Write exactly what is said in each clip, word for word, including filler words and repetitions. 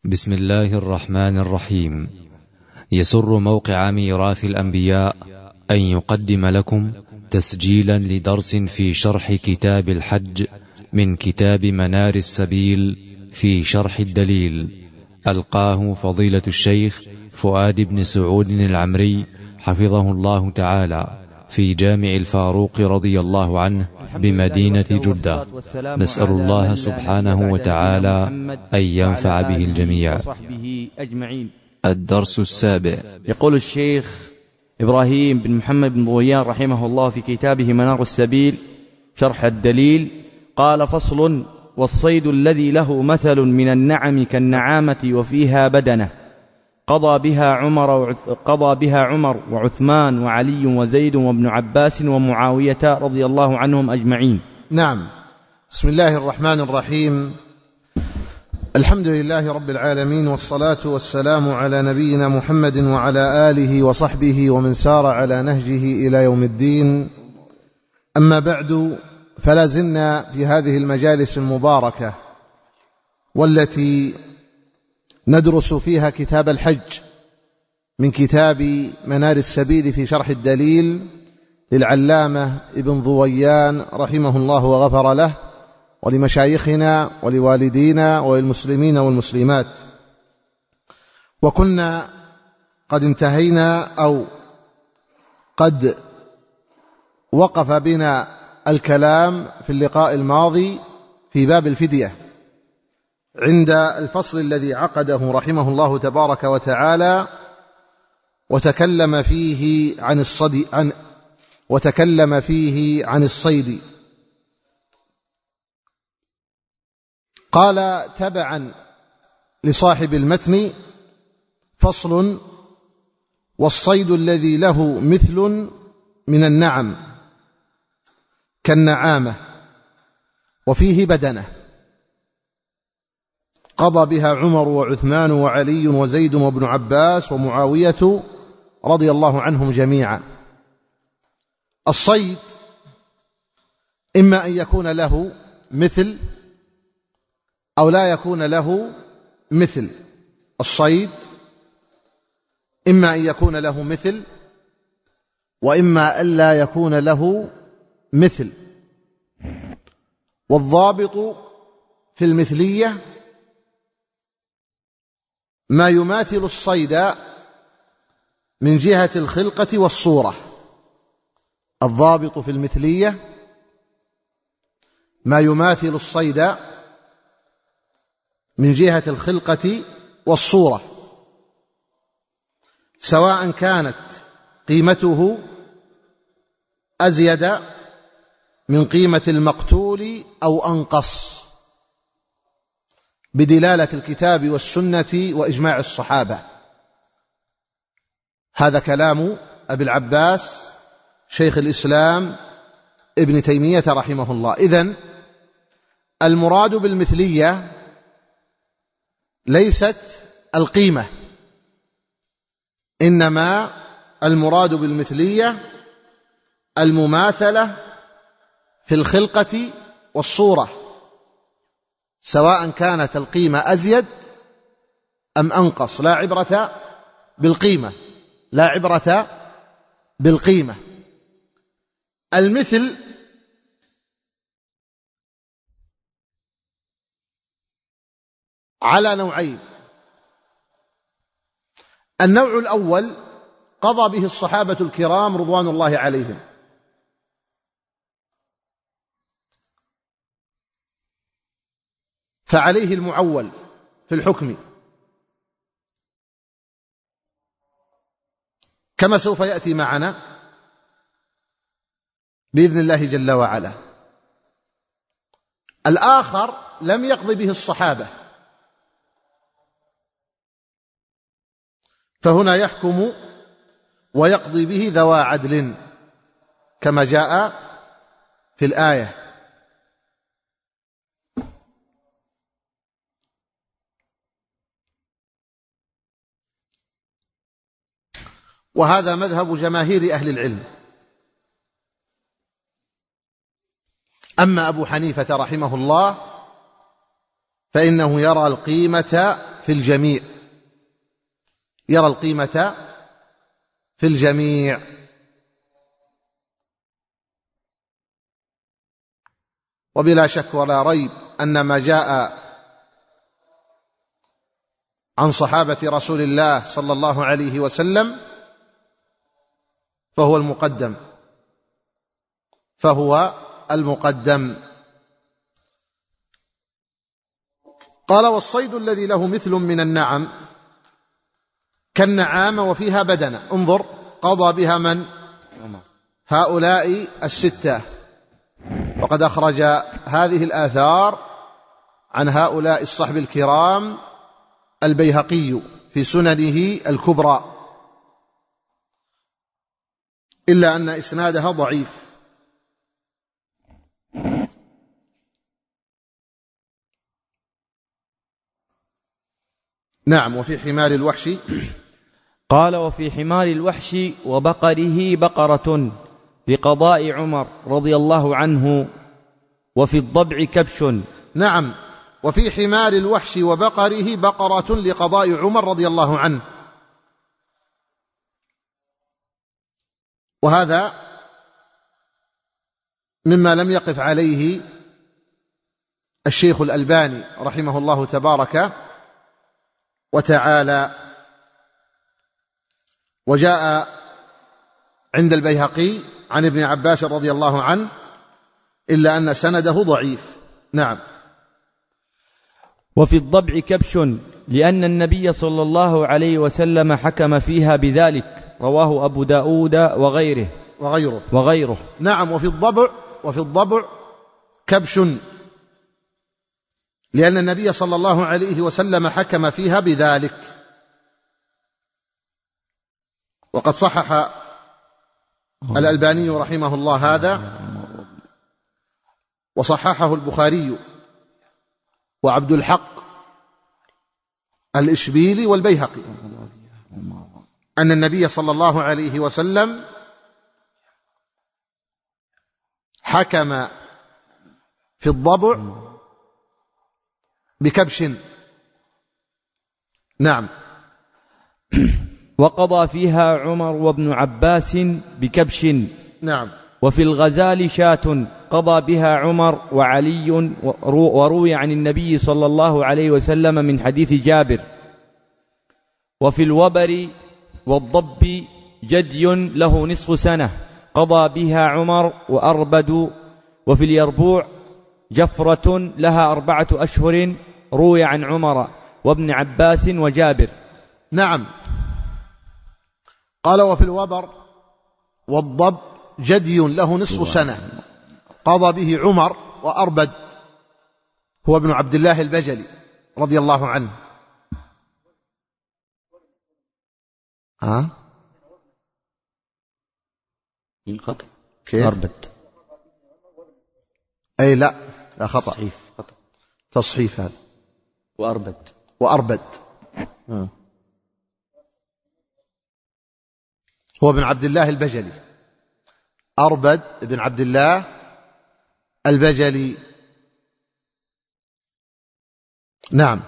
بسم الله الرحمن الرحيم. يسر موقع ميراث الأنبياء أن يقدم لكم تسجيلا لدرس في شرح كتاب الحج من كتاب منار السبيل في شرح الدليل، ألقاه فضيلة الشيخ فؤاد بن سعود العمري حفظه الله تعالى في جامع الفاروق رضي الله عنه بمدينة جدة. نسأل الله سبحانه وتعالى أن ينفع به الجميع. الدرس السابع. يقول الشيخ إبراهيم بن محمد بن ضويان رحمه الله في كتابه منار السبيل شرح الدليل قال: فصل: والصيد الذي له مثل من النعم كالنعامة وفيها بدنة قضى بها عمر قضى بها عمر وعثمان وعلي وزيد وابن عباس ومعاوية رضي الله عنهم أجمعين. نعم. بسم الله الرحمن الرحيم. الحمد لله رب العالمين، والصلاة والسلام على نبينا محمد وعلى آله وصحبه ومن سار على نهجه إلى يوم الدين. أما بعد، فلا زلنا في هذه المجالس المباركة والتي ندرس فيها كتاب الحج من كتاب منار السبيل في شرح الدليل للعلامة ابن ضويان رحمه الله وغفر له، ولمشايخنا ولوالدينا وللمسلمين والمسلمات. وكنا قد انتهينا أو قد وقف بنا الكلام في اللقاء الماضي في باب الفدية عند الفصل الذي عقده رحمه الله تبارك وتعالى، وتكلم فيه عن الصيد عن وتكلم فيه عن الصيد. قال تبعا لصاحب المتن: فصل: والصيد الذي له مثل من النعم كالنعامة وفيه بدنة قضى بها عمر وعثمان وعلي وزيد وابن عباس ومعاوية رضي الله عنهم جميعا. الصيد إما أن يكون له مثل أو لا يكون له مثل. الصيد إما أن يكون له مثل وإما أن لا يكون له مثل. والضابط في المثلية ما يماثل الصيد من جهة الخلقة والصورة. الضابط في المثلية ما يماثل الصيد من جهة الخلقة والصورة، سواء كانت قيمته أزيد من قيمة المقتول أو أنقص، بدلالة الكتاب والسنة وإجماع الصحابة. هذا كلام أبي العباس شيخ الإسلام ابن تيمية رحمه الله. إذن المراد بالمثلية ليست القيمة، إنما المراد بالمثلية المماثلة في الخلقة والصورة، سواء كانت القيمة أزيد أم أنقص. لا عبرة بالقيمة لا عبرة بالقيمة. المثل على نوعين: النوع الأول قضى به الصحابة الكرام رضوان الله عليهم، فعليه المعول في الحكم، كما سوف يأتي معنا بإذن الله جل وعلا. الآخر لم يقض به الصحابة، فهنا يحكم ويقضي به ذوى عدل كما جاء في الآية. وهذا مذهب جماهير أهل العلم. أما أبو حنيفة رحمه الله فإنه يرى القيمة في الجميع، يرى القيمة في الجميع. وبلا شك ولا ريب أن ما جاء عن صحابة رسول الله صلى الله عليه وسلم فهو المقدم فهو المقدم قال: والصيد الذي له مثل من النعم كالنعامة وفيها بدنة. انظر، قضى بها من؟ هؤلاء الستة. وقد أخرج هذه الآثار عن هؤلاء الصحب الكرام البيهقي في سننه الكبرى، إلا أن إسنادها ضعيف. نعم. وفي حمار الوحش قال: وفي حمار الوحش وبقره بقرة لقضاء عمر رضي الله عنه، وفي الضبع كبش. نعم. وفي حمار الوحش وبقره بقرة لقضاء عمر رضي الله عنه. وهذا مما لم يقف عليه الشيخ الألباني رحمه الله تبارك وتعالى. وجاء عند البيهقي عن ابن عباس رضي الله عنه، إلا أن سنده ضعيف. نعم. وفي الضبع كبش لأن النبي صلى الله عليه وسلم حكم فيها بذلك، رواه أبو داود وغيره وغيره وغيره. نعم. وفي الضبع وفي الضبع كبش لأن النبي صلى الله عليه وسلم حكم فيها بذلك. وقد صحح الألباني رحمه الله هذا، وصححه البخاري وعبد الحق الإشبيلي والبيهقي أن النبي صلى الله عليه وسلم حكم في الضبع بكبش. نعم. وقضى فيها عمر وابن عباس بكبش. نعم. وفي الغزال شاة قضى بها عمر وعلي، وروي عن النبي صلى الله عليه وسلم من حديث جابر. وفي الوبر والضب جدي له نصف سنة قضى بها عمر وأربد. وفي اليربوع جفرة لها أربعة أشهر روي عن عمر وابن عباس وجابر. نعم. قال: وفي الوبر والضب جدي له نصف سنة قضى به عمر وأربد، هو ابن عبد الله البجلي رضي الله عنه. ها خطأ. كيف؟ أربد. أي لا لا خطأ. تصحيف. خطأ. تصحيف هذا. وأربد. وأربد. ها. هو ابن عبد الله البجلي، أربد ابن عبد الله البجلي. نعم.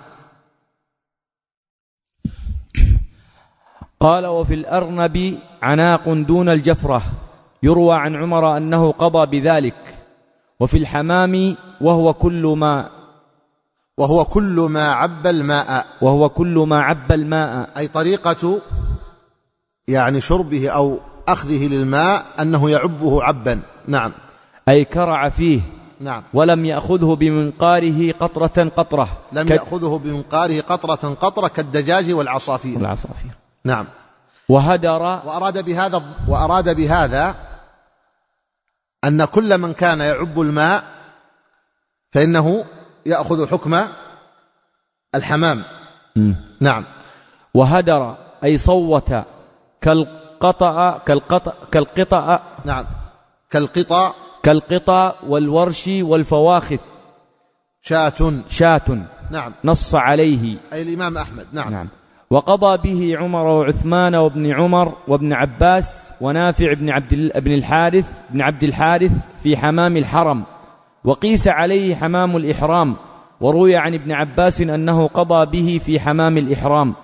قال: وفي الأرنب عناق دون الجفرة يروى عن عمر أنه قضى بذلك. وفي الحمام وهو كل ما وهو كل ما عب الماء وهو كل ما عب الماء أي طريقة يعني شربه أو أخذه للماء أنه يعبه عبا. نعم. أي كرع فيه. نعم. ولم يأخذه بمنقاره قطرة قطرة لم ك... يأخذه بمنقاره قطرة قطرة كالدجاج والعصافير. والعصافير. نعم. وهدر. وأراد بهذا وأراد بهذا أن كل من كان يعب الماء فإنه يأخذ حكم الحمام. م. نعم. وهدر أي صوت كالقطع كالقطع كالقطع نعم كالقطع كالقطع والورش والفواخذ شاة شاة. نعم. نص عليه أي الإمام أحمد. نعم. نعم. وقضى به عمر وعثمان وابن عمر وابن عباس ونافع بن عبد بن الحارث بن عبد الحارث في حمام الحرم، وقيس عليه حمام الإحرام، وروي عن ابن عباس أنه قضى به في حمام الإحرام.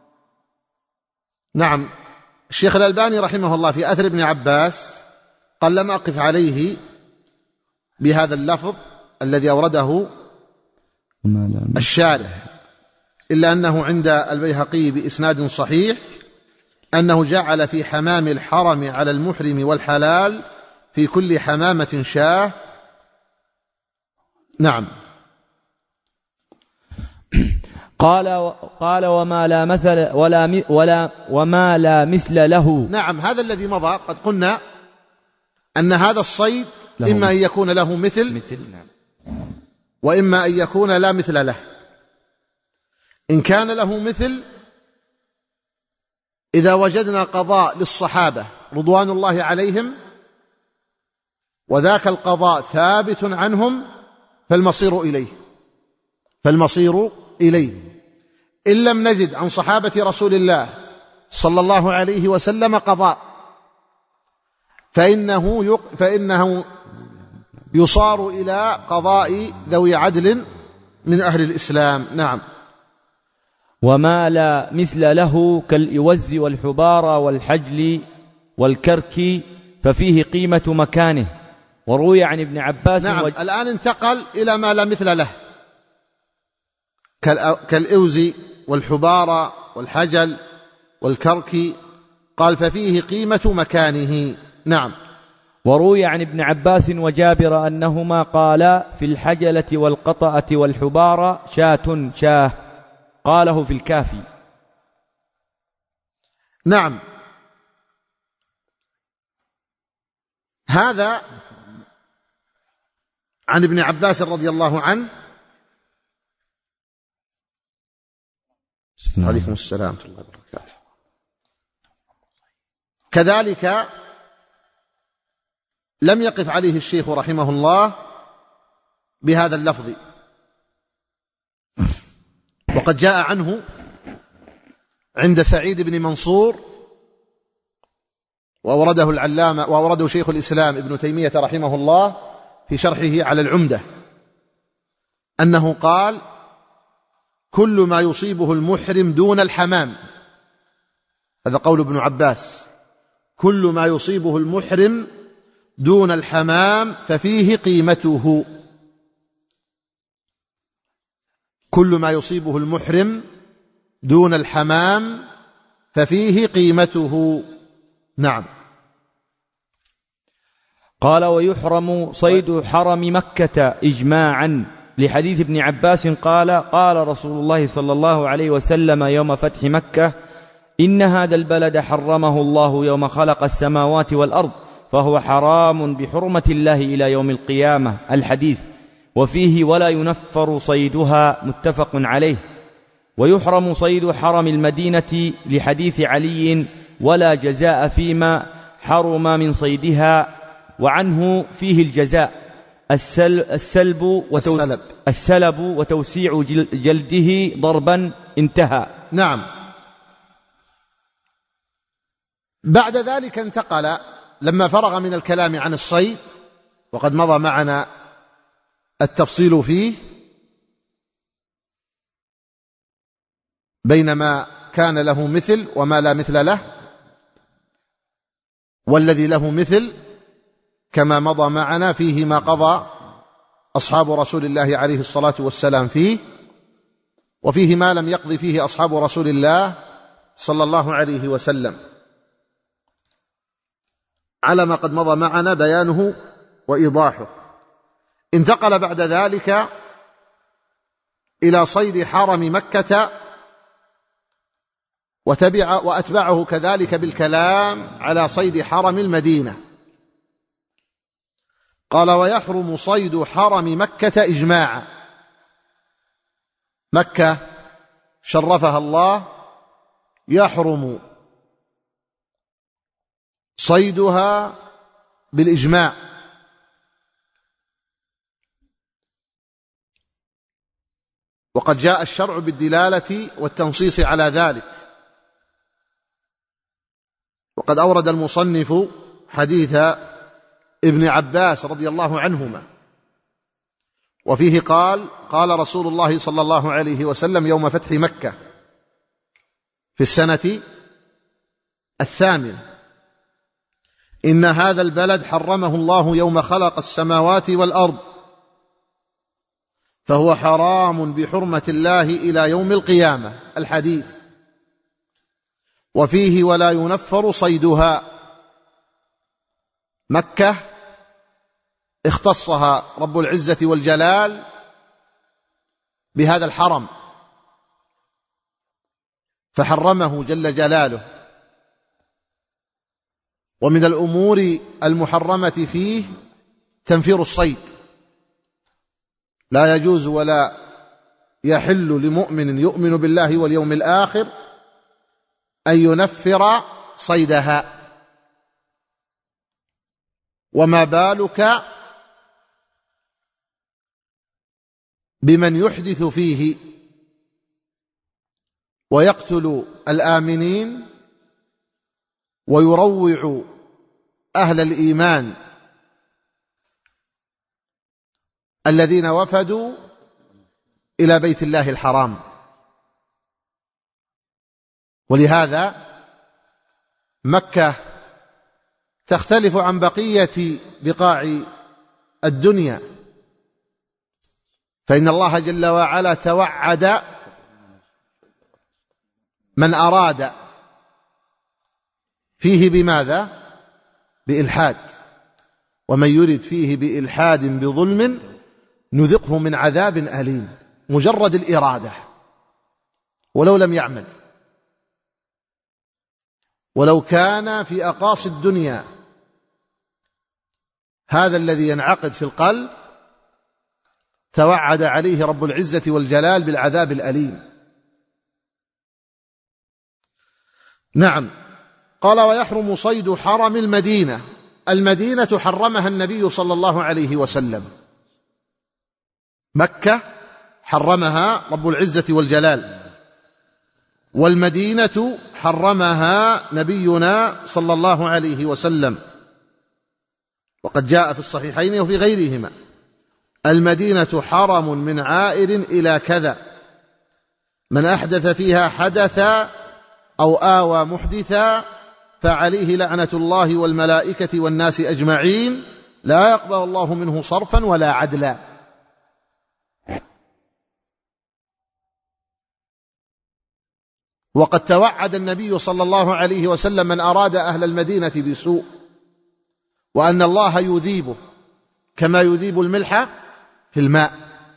نعم. الشيخ الألباني رحمه الله في أثر ابن عباس قال لم أقف عليه بهذا اللفظ الذي أورده الشارح، إلا أنه عند البيهقي بإسناد صحيح أنه جعل في حمام الحرم على المحرم والحلال في كل حمامة شاه. نعم. قال قال وما لا مثل ولا ولا وما لا مثل له. نعم، هذا الذي مضى قد قلنا أن هذا الصيد إما أن يكون له مثل, مثل وإما أن يكون لا مثل له. إن كان له مثل، إذا وجدنا قضاء للصحابة رضوان الله عليهم وذاك القضاء ثابت عنهم فالمصير إليه فالمصير إليه إن لم نجد عن صحابة رسول الله صلى الله عليه وسلم قضاء فإنه, يق... فإنه يصار إلى قضاء ذوي عدل من أهل الإسلام. نعم. وما لا مثل له كالإوز والحبار والحجل والكرك ففيه قيمة مكانه. وروي عن ابن عباس. نعم. وج... الآن انتقل إلى ما لا مثل له كالإوز والحبار والحجل والكرك، قال ففيه قيمة مكانه. نعم. وروي عن ابن عباس وجابر أنهما قالا في الحجلة والقطأة والحبار شاة شاه، قاله في الكافي. نعم. هذا عن ابن عباس رضي الله عنه. عليكم السلام ورحمة الله وبركاته. كذلك لم يقف عليه الشيخ رحمه الله بهذا اللفظ، وقد جاء عنه عند سعيد بن منصور وأورده العلامة وأورده شيخ الإسلام ابن تيمية رحمه الله في شرحه على العمدة أنه قال كل ما يصيبه المحرم دون الحمام، هذا قول ابن عباس، كل ما يصيبه المحرم دون الحمام ففيه قيمته. كل ما يصيبه المحرم دون الحمام ففيه قيمته. نعم. قال ويحرم صيد حرم مكة إجماعا لحديث ابن عباس قال قال رسول الله صلى الله عليه وسلم يوم فتح مكة إن هذا البلد حرمه الله يوم خلق السماوات والأرض فهو حرام بحرمة الله إلى يوم القيامة، الحديث. وفيه ولا ينفر صيدها، متفق عليه. ويحرم صيد حرم المدينة لحديث علي ولا جزاء فيما حرم من صيدها، وعنه فيه الجزاء السلب, وتو... السلب. السلب وتوسيع جلده ضربا، انتهى. نعم. بعد ذلك انتقل لما فرغ من الكلام عن الصيد، وقد مضى معنا التفصيل فيه بينما كان له مثل وما لا مثل له، والذي له مثل كما مضى معنا فيه ما قضى أصحاب رسول الله عليه الصلاة والسلام فيه، وفيه ما لم يقضي فيه أصحاب رسول الله صلى الله عليه وسلم، على ما قد مضى معنا بيانه وإيضاحه. انتقل بعد ذلك إلى صيد حرم مكة، وتبع وأتبعه كذلك بالكلام على صيد حرم المدينة. قال ويحرم صيد حرم مكة إجماعا. مكة شرفها الله، يحرم صيدها بالإجماع. وقد جاء الشرع بالدلالة والتنصيص على ذلك، وقد أورد المصنف حديث ابن عباس رضي الله عنهما وفيه قال: قال رسول الله صلى الله عليه وسلم يوم فتح مكة في السنة الثامنة: إن هذا البلد حرمه الله يوم خلق السماوات والأرض، فهو حرام بحرمة الله إلى يوم القيامة. الحديث. وفيه: ولا ينفر صيدها. مكة اختصها رب العزة والجلال بهذا الحرم، فحرمه جل جلاله. ومن الأمور المحرمة فيه تنفير الصيد، لا يجوز ولا يحل لمؤمن يؤمن بالله واليوم الآخر أن ينفر صيدها. وما بالك بمن يحدث فيه ويقتل الآمنين ويروع أهل الإيمان الذين وفدوا إلى بيت الله الحرام. ولهذا مكة تختلف عن بقية بقاع الدنيا، فإن الله جل وعلا توعد من أراد فيه بماذا؟ بإلحاد. ومن يرد فيه بإلحاد بظلم نذقه من عذاب أليم. مجرد الإرادة، ولو لم يعمل، ولو كان في أقاصي الدنيا، هذا الذي ينعقد في القلب توعد عليه رب العزة والجلال بالعذاب الأليم. نعم. قال: ويحرم صيد حرم المدينة. المدينة حرمها النبي صلى الله عليه وسلم، مكة حرمها رب العزة والجلال، والمدينة حرمها نبينا صلى الله عليه وسلم. وقد جاء في الصحيحين وفي غيرهما: المدينة حرم من عائر إلى كذا، من أحدث فيها حدثا أو آوى محدثا فعليه لعنة الله والملائكة والناس أجمعين، لا يقبل الله منه صرفا ولا عدلا. وقد توعد النبي صلى الله عليه وسلم من أراد أهل المدينة بسوء، وأن الله يذيبه كما يذيب الملح في الماء.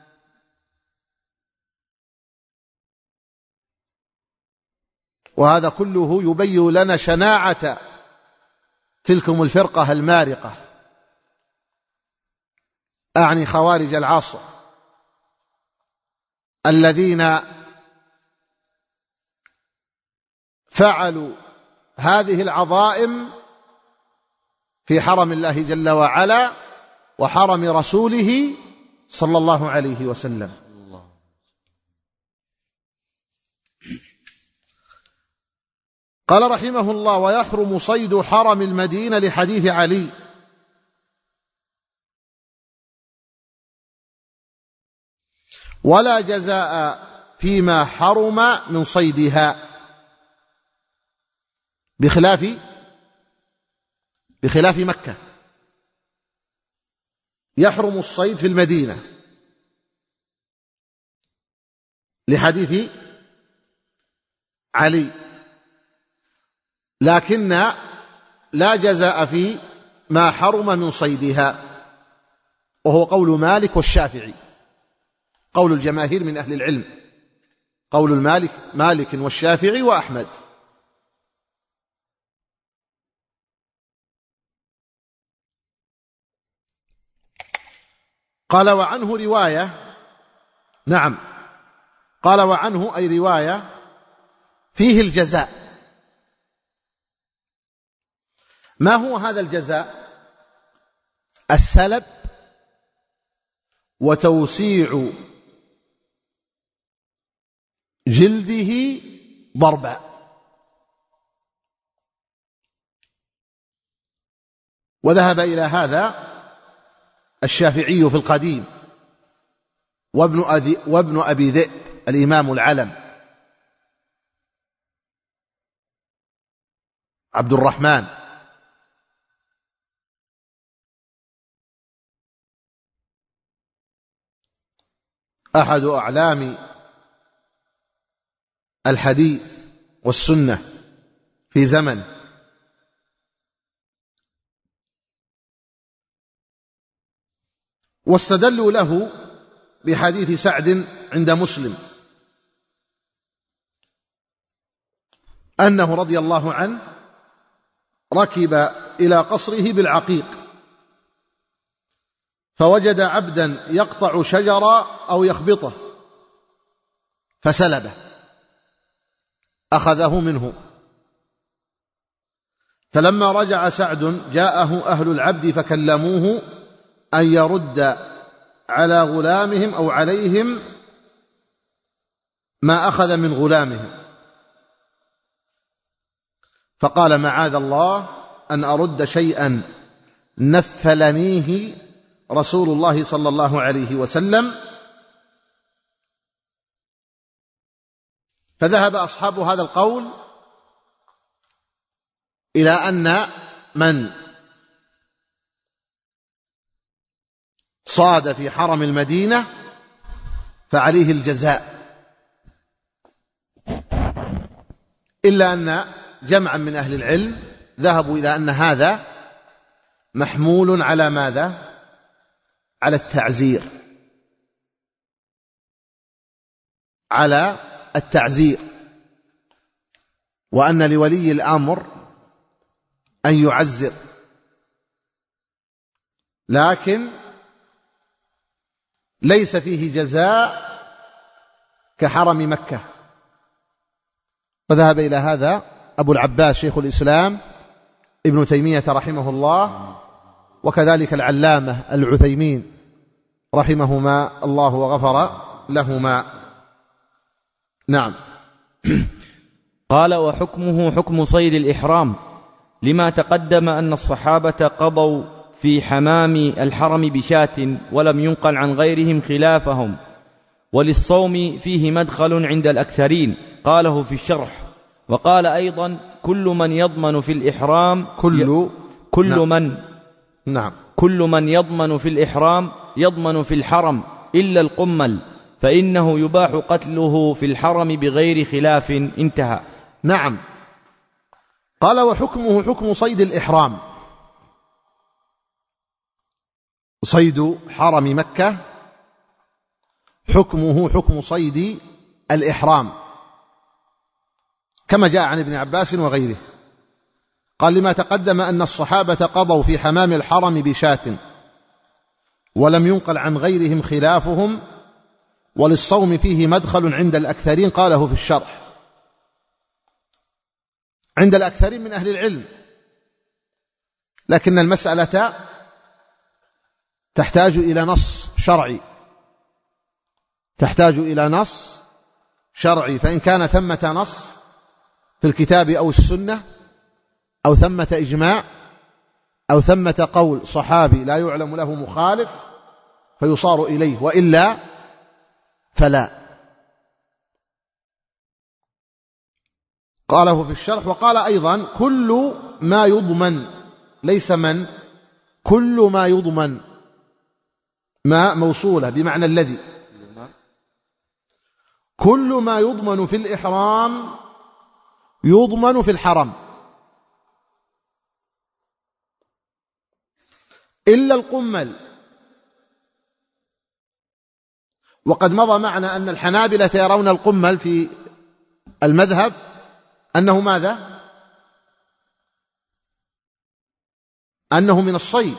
وهذا كله يبين لنا شناعة تلكم الفرقة المارقة، أعني خوارج العصر، الذين فعلوا هذه العظائم في حرم الله جل وعلا وحرم رسوله صلى الله عليه وسلم. قال رحمه الله: ويحرم صيد حرم المدينة لحديث علي. ولا جزاء فيما حرم من صيدها، بخلاف بخلاف مكة يحرم الصيد في المدينة لحديث علي، لكن لا جزاء في ما حرم من صيدها، وهو قول مالك والشافعي، قول الجماهير من أهل العلم، قول المالك مالك والشافعي وأحمد. قال: وعنه رواية. نعم. قال: وعنه أي رواية فيه الجزاء. ما هو هذا الجزاء؟ السلب وتوسيع جلده ضربا. وذهب إلى هذا الشافعي في القديم، وابن أبي, وابن أبي ذئب الإمام العلم عبد الرحمن أحد أعلام الحديث والسنة في زمن، واستدلوا له بحديث سعد عند مسلم أنه رضي الله عنه ركب إلى قصره بالعقيق فوجد عبدا يقطع شجرا أو يخبطه فسلبه، أخذه منه. فلما رجع سعد جاءه أهل العبد فكلموه أن يرد على غلامهم أو عليهم ما أخذ من غلامهم، فقال معاذ الله أن أرد شيئا نفلنيه رسول الله صلى الله عليه وسلم. فذهب أصحاب هذا القول إلى أن من صاد في حرم المدينة فعليه الجزاء، إلا أن جمعا من أهل العلم ذهبوا إلى أن هذا محمول على ماذا؟ على التعزير، على التعزير، وأن لولي الأمر أن يعزر، لكن ليس فيه جزاء كحرم مكة. وذهب إلى هذا أبو العباس شيخ الإسلام ابن تيمية رحمه الله، وكذلك العلامة العثيمين رحمهما الله وغفر لهما. نعم. قال: وحكمه حكم صيد الإحرام، لما تقدم أن الصحابة قضوا في حمام الحرم بشاة ولم ينقل عن غيرهم خلافهم، وللصوم فيه مدخل عند الأكثرين، قاله في الشرح. وقال أيضا: كل من يضمن في الإحرام كل كل نعم. من نعم كل من يضمن في الإحرام يضمن في الحرم إلا القمل، فإنه يباح قتله في الحرم بغير خلاف. انتهى. نعم. قال: وحكمه حكم صيد الإحرام، صيد حرم مكة حكمه حكم صيد الإحرام، كما جاء عن ابن عباس وغيره. قال: لما تقدم أن الصحابة قضوا في حمام الحرم بشاة ولم ينقل عن غيرهم خلافهم، وللصوم فيه مدخل عند الأكثرين، قاله في الشرح. عند الأكثرين من أهل العلم، لكن المسألة تحتاج إلى نص شرعي، تحتاج إلى نص شرعي. فإن كان ثمة نص في الكتاب أو السنة، أو ثمة إجماع، أو ثمة قول صحابي لا يعلم له مخالف، فيصار إليه، وإلا فلا. قاله في الشرح. وقال أيضا: كل ما يضمن، ليس من، كل ما يضمن، ما موصولة بمعنى الذي، كل ما يضمن في الإحرام يضمن في الحرم إلا القمل. وقد مضى معنا أن الحنابلة يرون القمل في المذهب أنه ماذا؟ أنه من الصيد،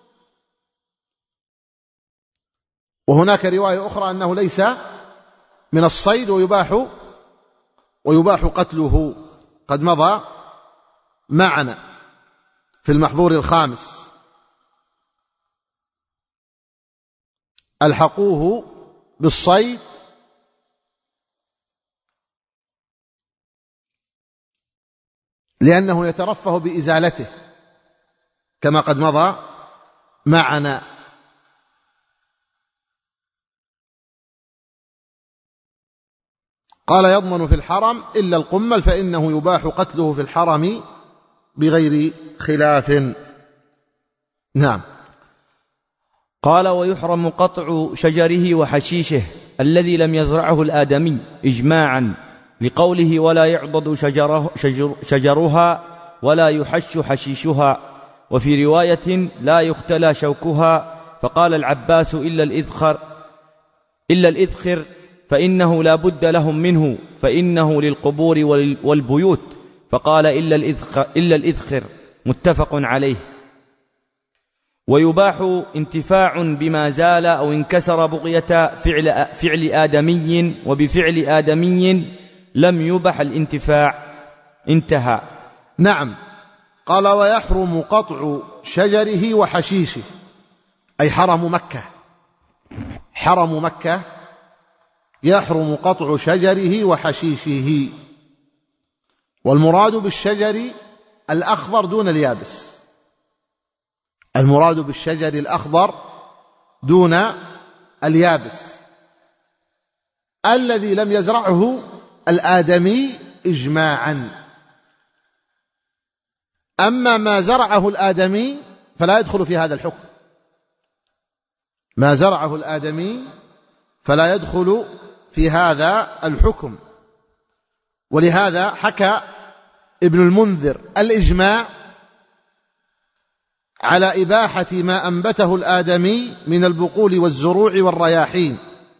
وهناك رواية أخرى أنه ليس من الصيد ويباح ويباح قتله، قد مضى معنا في المحظور الخامس: ألحقوه بالصيد لأنه يترفه بإزالته، كما قد مضى معنا. قال يضمن في الحرم إلا القمل فإنه يباح قتله في الحرم بغير خلاف. نعم. قال ويحرم قطع شجره وحشيشه الذي لم يزرعه الآدمي إجماعا لقوله ولا يعضد شجره شجر شجرها ولا يحش حشيشها، وفي رواية لا يختلى شوكها، فقال العباس إلا الإذخر إلا الإذخر فإنه لا بد لهم منه فإنه للقبور والبيوت، فقال إلا الإذخر, إلا الإذخر متفق عليه. ويباح انتفاع بما زال أو انكسر بغية فعل, فعل آدمي، وبفعل آدمي لم يبح الانتفاع. انتهى. نعم. قال ويحرم قطع شجره وحشيشه، أي حرم مكة، حرم مكة يحرم قطع شجره وحشيشه، والمراد بالشجر الأخضر دون اليابس، المراد بالشجر الأخضر دون اليابس الذي لم يزرعه الآدمي إجماعا. أما ما زرعه الآدمي فلا يدخل في هذا الحكم، ما زرعه الآدمي فلا يدخل في هذا الحكم. ولهذا حكى ابن المنذر الإجماع على إباحة ما أنبته الآدمي من البقول والزروع والرياحين.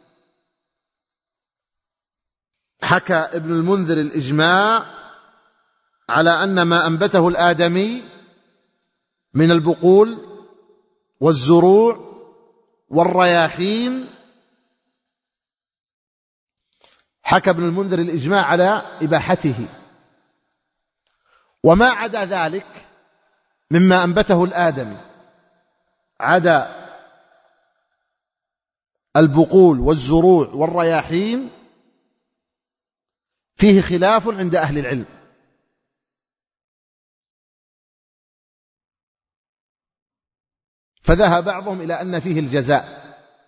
حكى ابن المنذر الإجماع على أن ما أنبته الآدمي من البقول والزروع والرياحين، حكى ابن المنذر الإجماع على إباحته. وما عدا ذلك مما أنبته الآدمي عدا البقول والزروع والرياحين فيه خلاف عند أهل العلم، فذهب بعضهم إلى أن فيه الجزاء،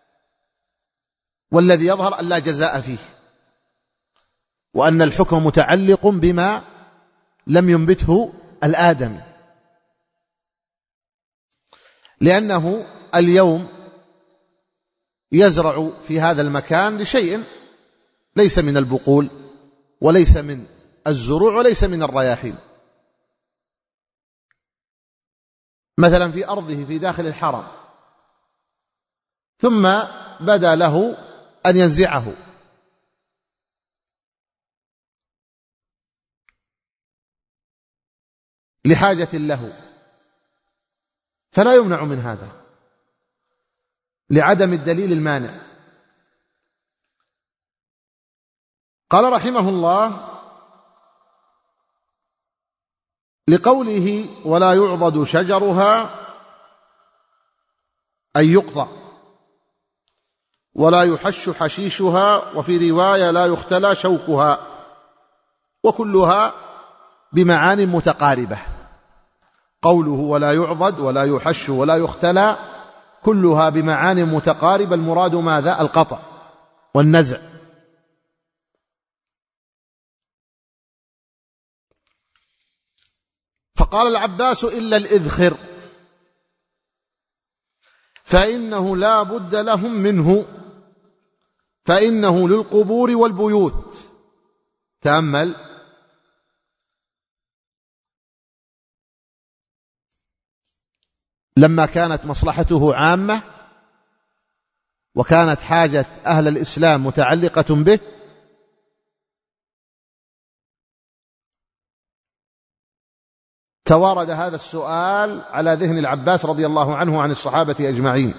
والذي يظهر أن لا جزاء فيه، وأن الحكم متعلق بما لم ينبته الآدمي، لأنه اليوم يزرع في هذا المكان لشيء ليس من البقول وليس من الزروع وليس من الرياحين، مثلا في أرضه في داخل الحرم، ثم بدا له أن ينزعه، لحاجة له، فلا يمنع من هذا لعدم الدليل المانع. قال رحمه الله لقوله ولا يعضد شجرها أي يقطع، ولا يحش حشيشها، وفي رواية لا يختلى شوكها، وكلها بمعان متقاربة. قوله ولا يعضد ولا يحش ولا يختلى كلها بمعان متقاربة، المراد ماذا؟ القطع والنزع. فقال العباس إلا الإذخر فإنه لا بد لهم منه فإنه للقبور والبيوت. تأمل، لما كانت مصلحته عامة وكانت حاجة أهل الإسلام متعلقة به، توارد هذا السؤال على ذهن العباس رضي الله عنه وعن الصحابة أجمعين،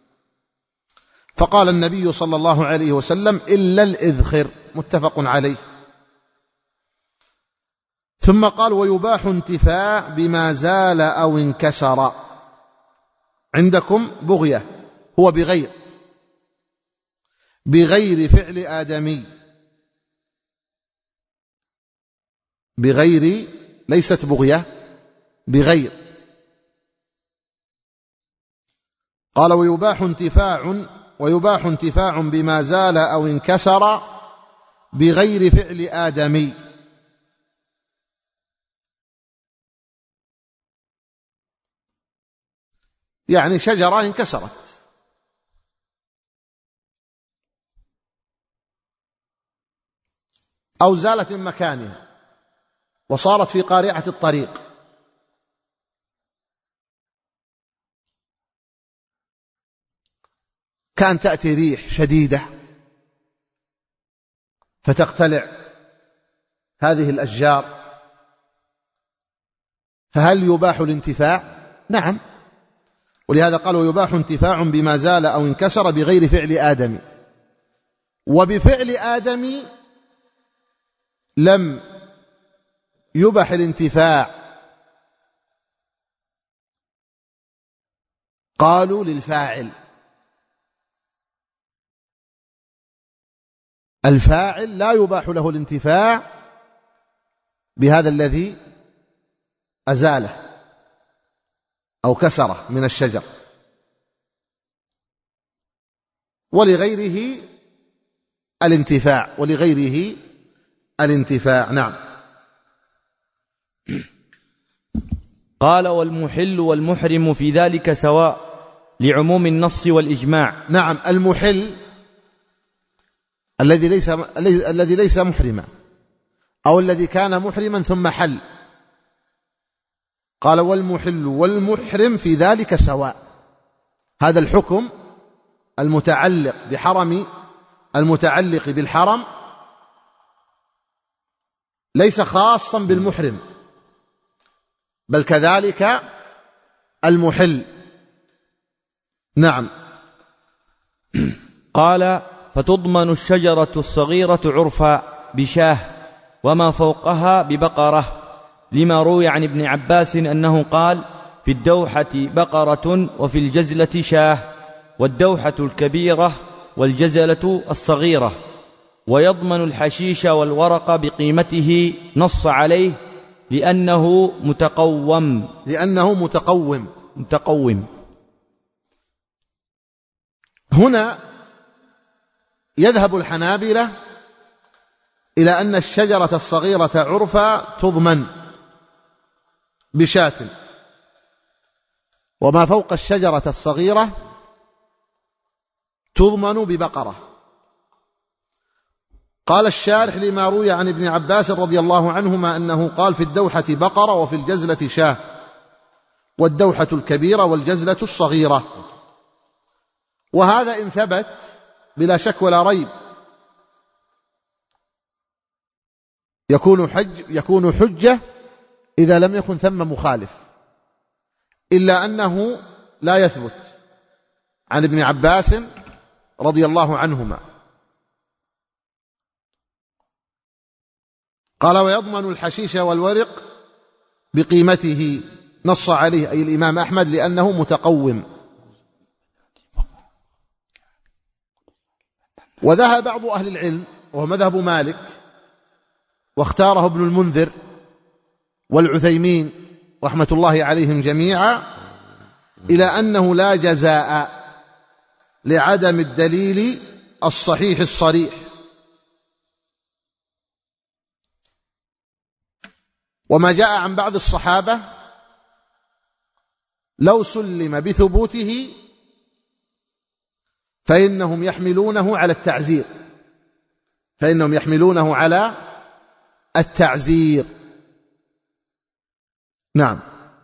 فقال النبي صلى الله عليه وسلم إلا الإذخر، متفق عليه. ثم قال ويباح انتفاع بما زال أو انكسر. عندكم بغية، هو بغير بغير فعل آدمي، بغير، ليست بغية، بغير. قال ويباح انتفاع ويباح انتفاع بما زال أو انكسر بغير فعل آدمي. يعني شجرة انكسرت أو زالت من مكانها وصارت في قارعة الطريق، كان تأتي ريح شديدة فتقتلع هذه الأشجار، فهل يباح الانتفاع؟ نعم، ولهذا قالوا يباح انتفاع بما زال أو انكسر بغير فعل آدم. وبفعل آدم لم يبح الانتفاع، قالوا للفاعل، الفاعل لا يباح له الانتفاع بهذا الذي أزاله أو كسره من الشجر، ولغيره الانتفاع ولغيره الانتفاع. نعم. قال والمحل والمحرم في ذلك سواء لعموم النص والإجماع. نعم، المحل الذي ليس الذي ليس محرما أو الذي كان محرما ثم حل، قال والمحل والمحرم في ذلك سواء. هذا الحكم المتعلق بحرم المتعلق بالحرم ليس خاصا بالمحرم، بل كذلك المحل. نعم. قال فتضمن الشجرة الصغيرة عرفا بشاه وما فوقها ببقرة، لما روي عن ابن عباس أنه قال في الدوحة بقرة وفي الجزلة شاه، والدوحة الكبيرة والجزلة الصغيرة، ويضمن الحشيش والورق بقيمته، نص عليه لأنه متقوم لأنه متقوم متقوم. هنا يذهب الحنابلة إلى أن الشجرة الصغيرة عرفا تضمن بشاة، وما فوق الشجرة الصغيرة تضمن ببقرة. قال الشارح لما روي عن ابن عباس رضي الله عنهما أنه قال في الدوحة بقرة وفي الجزلة شاه، والدوحة الكبيرة والجزلة الصغيرة. وهذا إن ثبت بلا شك ولا ريب يكون حج يكون حجة إذا لم يكن ثم مخالف، إلا أنه لا يثبت عن ابن عباس رضي الله عنهما. قال ويضمن الحشيش والورق بقيمته، نص عليه أي الإمام أحمد لأنه متقوم. وذهب بعض أهل العلم وهو مذهب مالك واختاره ابن المنذر والعثيمين رحمة الله عليهم جميعا إلى أنه لا جزاء لعدم الدليل الصحيح الصريح. وما جاء عن بعض الصحابة لو سلم بثبوته فإنهم يحملونه على التعزير فإنهم يحملونه على التعزير. نعم.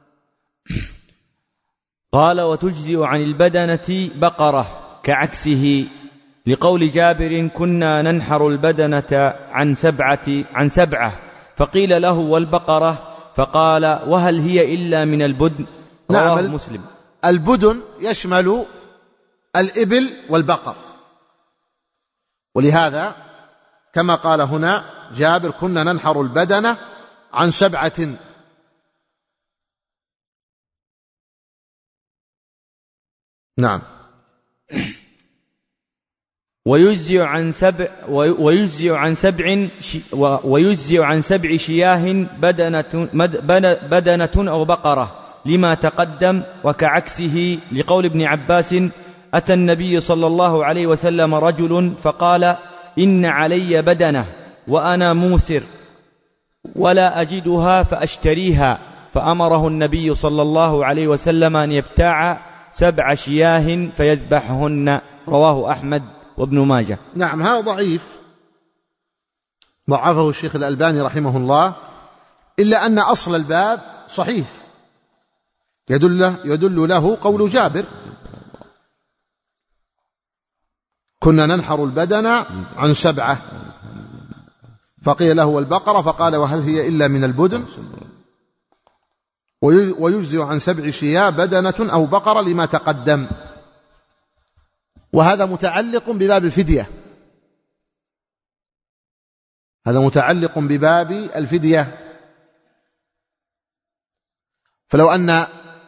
قال وتجزئ عن البدنة بقرة كعكسه، لقول جابر كنا ننحر البدنة عن سبعة عن سبعة فقيل له والبقرة فقال وهل هي إلا من البدن؟ رواه نعم. مسلم. البدن يشمل الإبل والبقر، ولهذا كما قال هنا جابر كنا ننحر البدنة عن سبعة. نعم. ويجزئ عن سبع ويجزئ عن سبع ويجزئ عن سبع شياه بدنة بدنة أو بقرة لما تقدم، وكعكسه لقول ابن عباس أتى النبي صلى الله عليه وسلم رجل فقال إن علي بدنة وأنا موسر ولا أجدها فأشتريها، فأمره النبي صلى الله عليه وسلم أن يبتاع سبع شياه فيذبحهن. رواه أحمد وابن ماجه. نعم، هذا ضعيف، ضعفه الشيخ الألباني رحمه الله، إلا أن أصل الباب صحيح، يدل, يدل له قول جابر: كنا ننحر البدن عن سبعة، فقيل له والبقرة، فقال: وهل هي إلا من البدن؟ ويجزئ عن سبع شياه بدنة أو بقرة لما تقدم. وهذا متعلق بباب الفدية، هذا متعلق بباب الفدية. فلو أن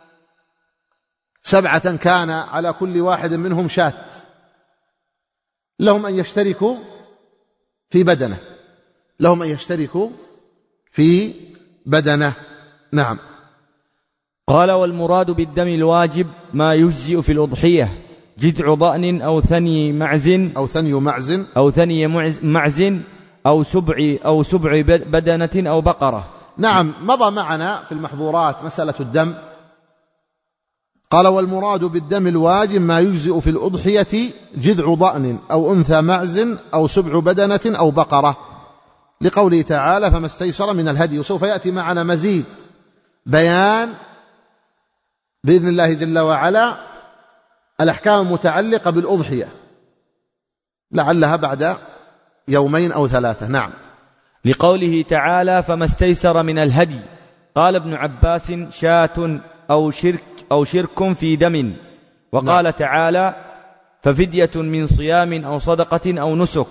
سبعة كان على كل واحد منهم شاة، لهم أن يشتركوا في بدنه، لهم أن يشتركوا في بدنه. نعم. قال: والمراد بالدم الواجب ما يجزئ في الأضحية: جذع ضأن أو ثني معز أو ثني معز أو ثني معز أو سبع أو سبع بدنة أو بقرة. نعم، مضى معنا في المحظورات مسألة الدم. قال: والمراد بالدم الواجب ما يجزئ في الأضحية: جذع ضأن أو أنثى معز أو سبع بدنة أو بقرة، لقوله تعالى: فما استيسر من الهدي. وسوف يأتي معنا مزيد بيان بإذن الله جل وعلا الأحكام المتعلقة بالأضحية، لعلها بعد يومين أو ثلاثة. نعم. لقوله تعالى: فما استيسر من الهدي. قال ابن عباس: شاة أو شرك أو شرك في دم. وقال نعم. تعالى: ففدية من صيام أو صدقة أو نسك.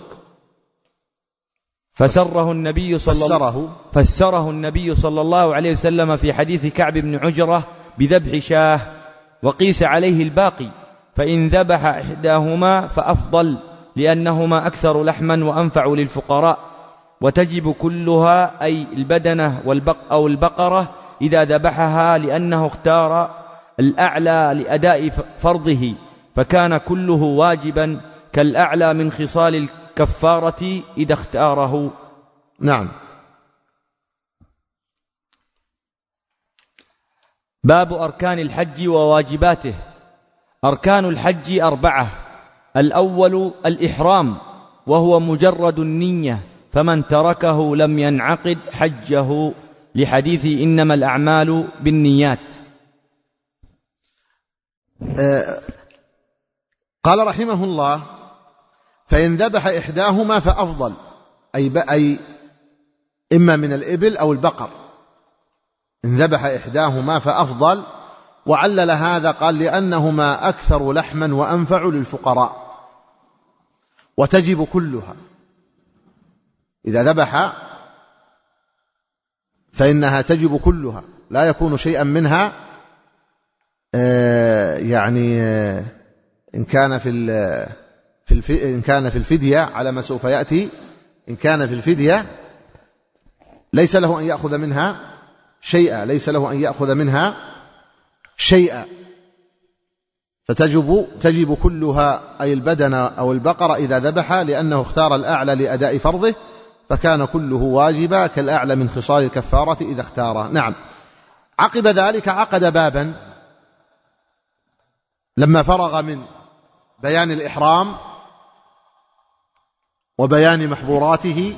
فسره النبي صلى فسره. فسره النبي صلى الله عليه وسلم في حديث كعب بن عجرة بذبح شاه، وقيس عليه الباقي، فإن ذبح إحداهما فأفضل، لأنهما أكثر لحما وأنفع للفقراء، وتجب كلها أي البدنة والبق أو البقرة إذا ذبحها، لأنه اختار الأعلى لأداء فرضه، فكان كله واجبا كالأعلى من خصال الكفارة إذا اختاره. نعم. باب أركان الحج وواجباته. أركان الحج أربعة: الأول الإحرام، وهو مجرد النية، فمن تركه لم ينعقد حجه، لحديث إنما الأعمال بالنيات. آه قال رحمه الله: فإن ذبح إحداهما فأفضل، أي, أي إما من الإبل أو البقر. إن ذبح إحداهما فأفضل، وعلل هذا قال: لأنهما أكثر لحما وأنفع للفقراء، وتجب كلها. إذا ذبح فإنها تجب كلها، لا يكون شيئا منها آه يعني آه إن كان في في الف إن كان في الفدية على ما سوف يأتي، إن كان في الفدية ليس له أن يأخذ منها شيئا، ليس له أن يأخذ منها شيئا، فتجب تجب كلها، أي البدن أو البقرة إذا ذبح، لأنه اختار الأعلى لأداء فرضه، فكان كله واجبا كالأعلى من خصال الكفارة إذا اختاره. نعم. عقب ذلك عقد بابا لما فرغ من بيان الإحرام وبيان محظوراته،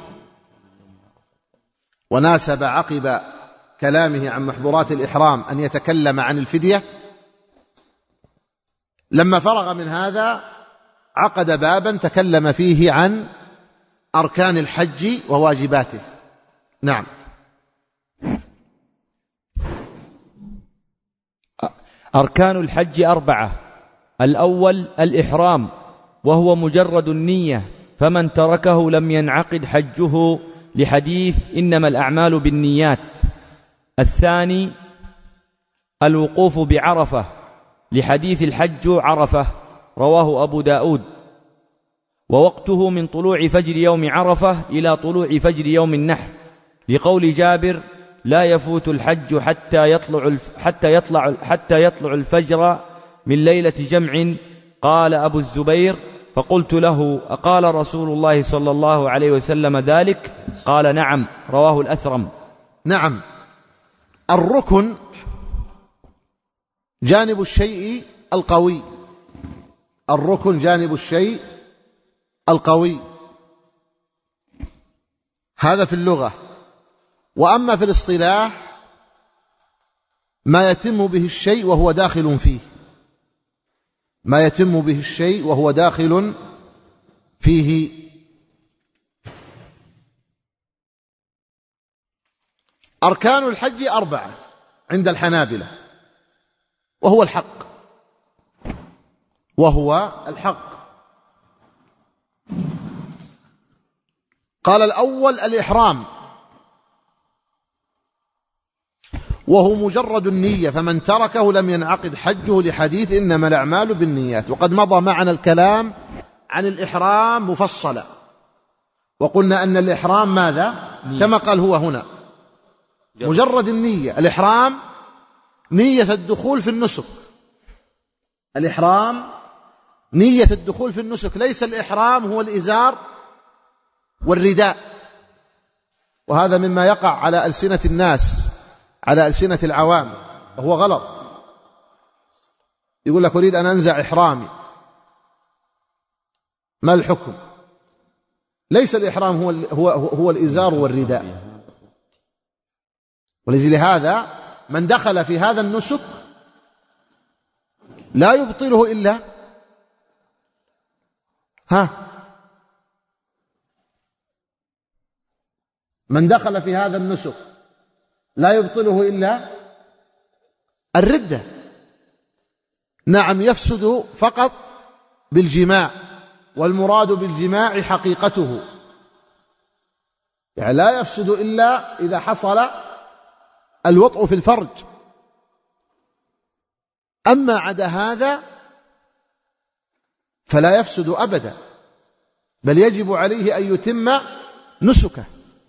وناسب عقب كلامه عن محظورات الإحرام أن يتكلم عن الفدية. لما فرغ من هذا عقد بابا تكلم فيه عن أركان الحج وواجباته. نعم. أركان الحج أربعة: الأول الإحرام، وهو مجرد النية، فمن تركه لم ينعقد حجه، لحديث إنما الأعمال بالنيات. الثاني الوقوف بعرفة، لحديث الحج عرفة، رواه أبو داود، ووقته من طلوع فجر يوم عرفة إلى طلوع فجر يوم النحر، لقول جابر: لا يفوت الحج حتى يطلع حتى يطلع حتى يطلع الفجر من ليلة جمع. قال أبو الزبير: فقلت له: أقال رسول الله صلى الله عليه وسلم ذلك؟ قال: نعم. رواه الأثرم. نعم. الركن جانب الشيء القوي، الركن جانب الشيء القوي، هذا في اللغة. وأما في الاصطلاح ما يتم به الشيء وهو داخل فيه، ما يتم به الشيء وهو داخل فيه. أركان الحج أربعة عند الحنابلة، وهو الحق، وهو الحق. قال: الأول الإحرام، وهو مجرد النية، فمن تركه لم ينعقد حجه، لحديث إنما الأعمال بالنيات. وقد مضى معنا الكلام عن الإحرام مفصلا، وقلنا أن الإحرام ماذا؟ كما قال هو هنا مجرد النية. الإحرام نية الدخول في النسك، الإحرام نية الدخول في النسك، ليس الإحرام هو الإزار والرداء. وهذا مما يقع على ألسنة الناس، على ألسنة العوام، وهو غلط. يقول لك: أريد أن أنزع إحرامي، ما الحكم؟ ليس الإحرام هو هو هو الإزار والرداء. ولهذا من دخل في هذا النسك لا يبطله إلا ها من دخل في هذا النسك لا يبطله إلا الردة. نعم، يفسد فقط بالجماع، والمراد بالجماع حقيقته، يعني لا يفسد إلا إذا حصل الوطء في الفرج. أما عدا هذا فلا يفسد أبدا، بل يجب عليه أن يتم نسكه.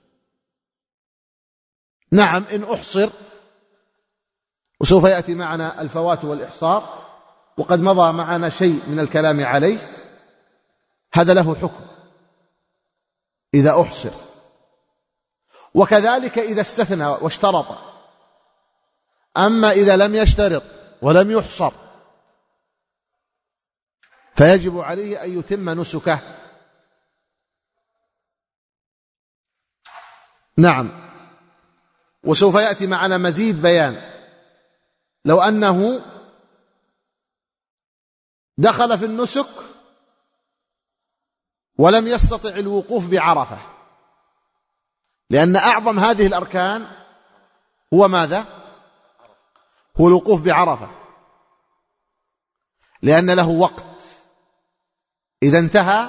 نعم، إن أحصر، وسوف يأتي معنا الفوات والإحصار، وقد مضى معنا شيء من الكلام عليه، هذا له حكم إذا أحصر. وكذلك إذا استثنى واشترط. أما إذا لم يشترط ولم يحصر فيجب عليه أن يتم نسكه. نعم. وسوف يأتي معنا مزيد بيان. لو أنه دخل في النسك ولم يستطع الوقوف بعرفة، لأن أعظم هذه الأركان هو ماذا؟ هو الوقوف بعرفة، لأن له وقت، إذا انتهى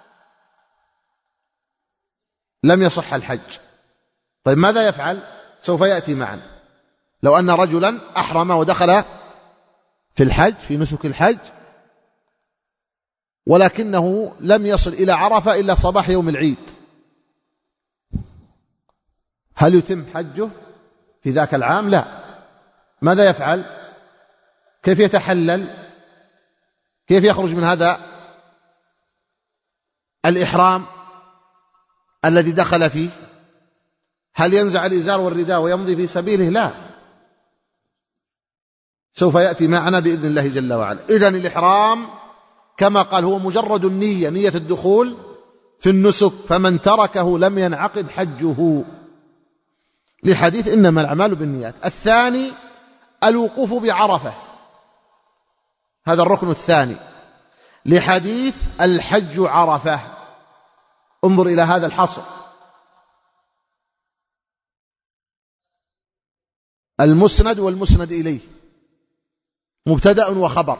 لم يصح الحج. طيب ماذا يفعل؟ سوف يأتي معنا. لو أن رجلا أحرم ودخل في الحج، في نسك الحج، ولكنه لم يصل إلى عرفة إلا صباح يوم العيد، هل يتم حجه في ذاك العام؟ لا. ماذا يفعل؟ كيف يتحلل؟ كيف يخرج من هذا الإحرام الذي دخل فيه؟ هل ينزع الإزار والرداء ويمضي في سبيله؟ لا. سوف يأتي معنا بإذن الله جل وعلا. إذن الإحرام كما قال هو مجرد النية، نية الدخول في النسك، فمن تركه لم ينعقد حجه، لحديث إنما الأعمال بالنيات. الثاني الوقوف بعرفة، هذا الركن الثاني، لحديث الحج عرفة. انظر إلى هذا الحصر: المسند والمسند إليه، مبتدأ وخبر،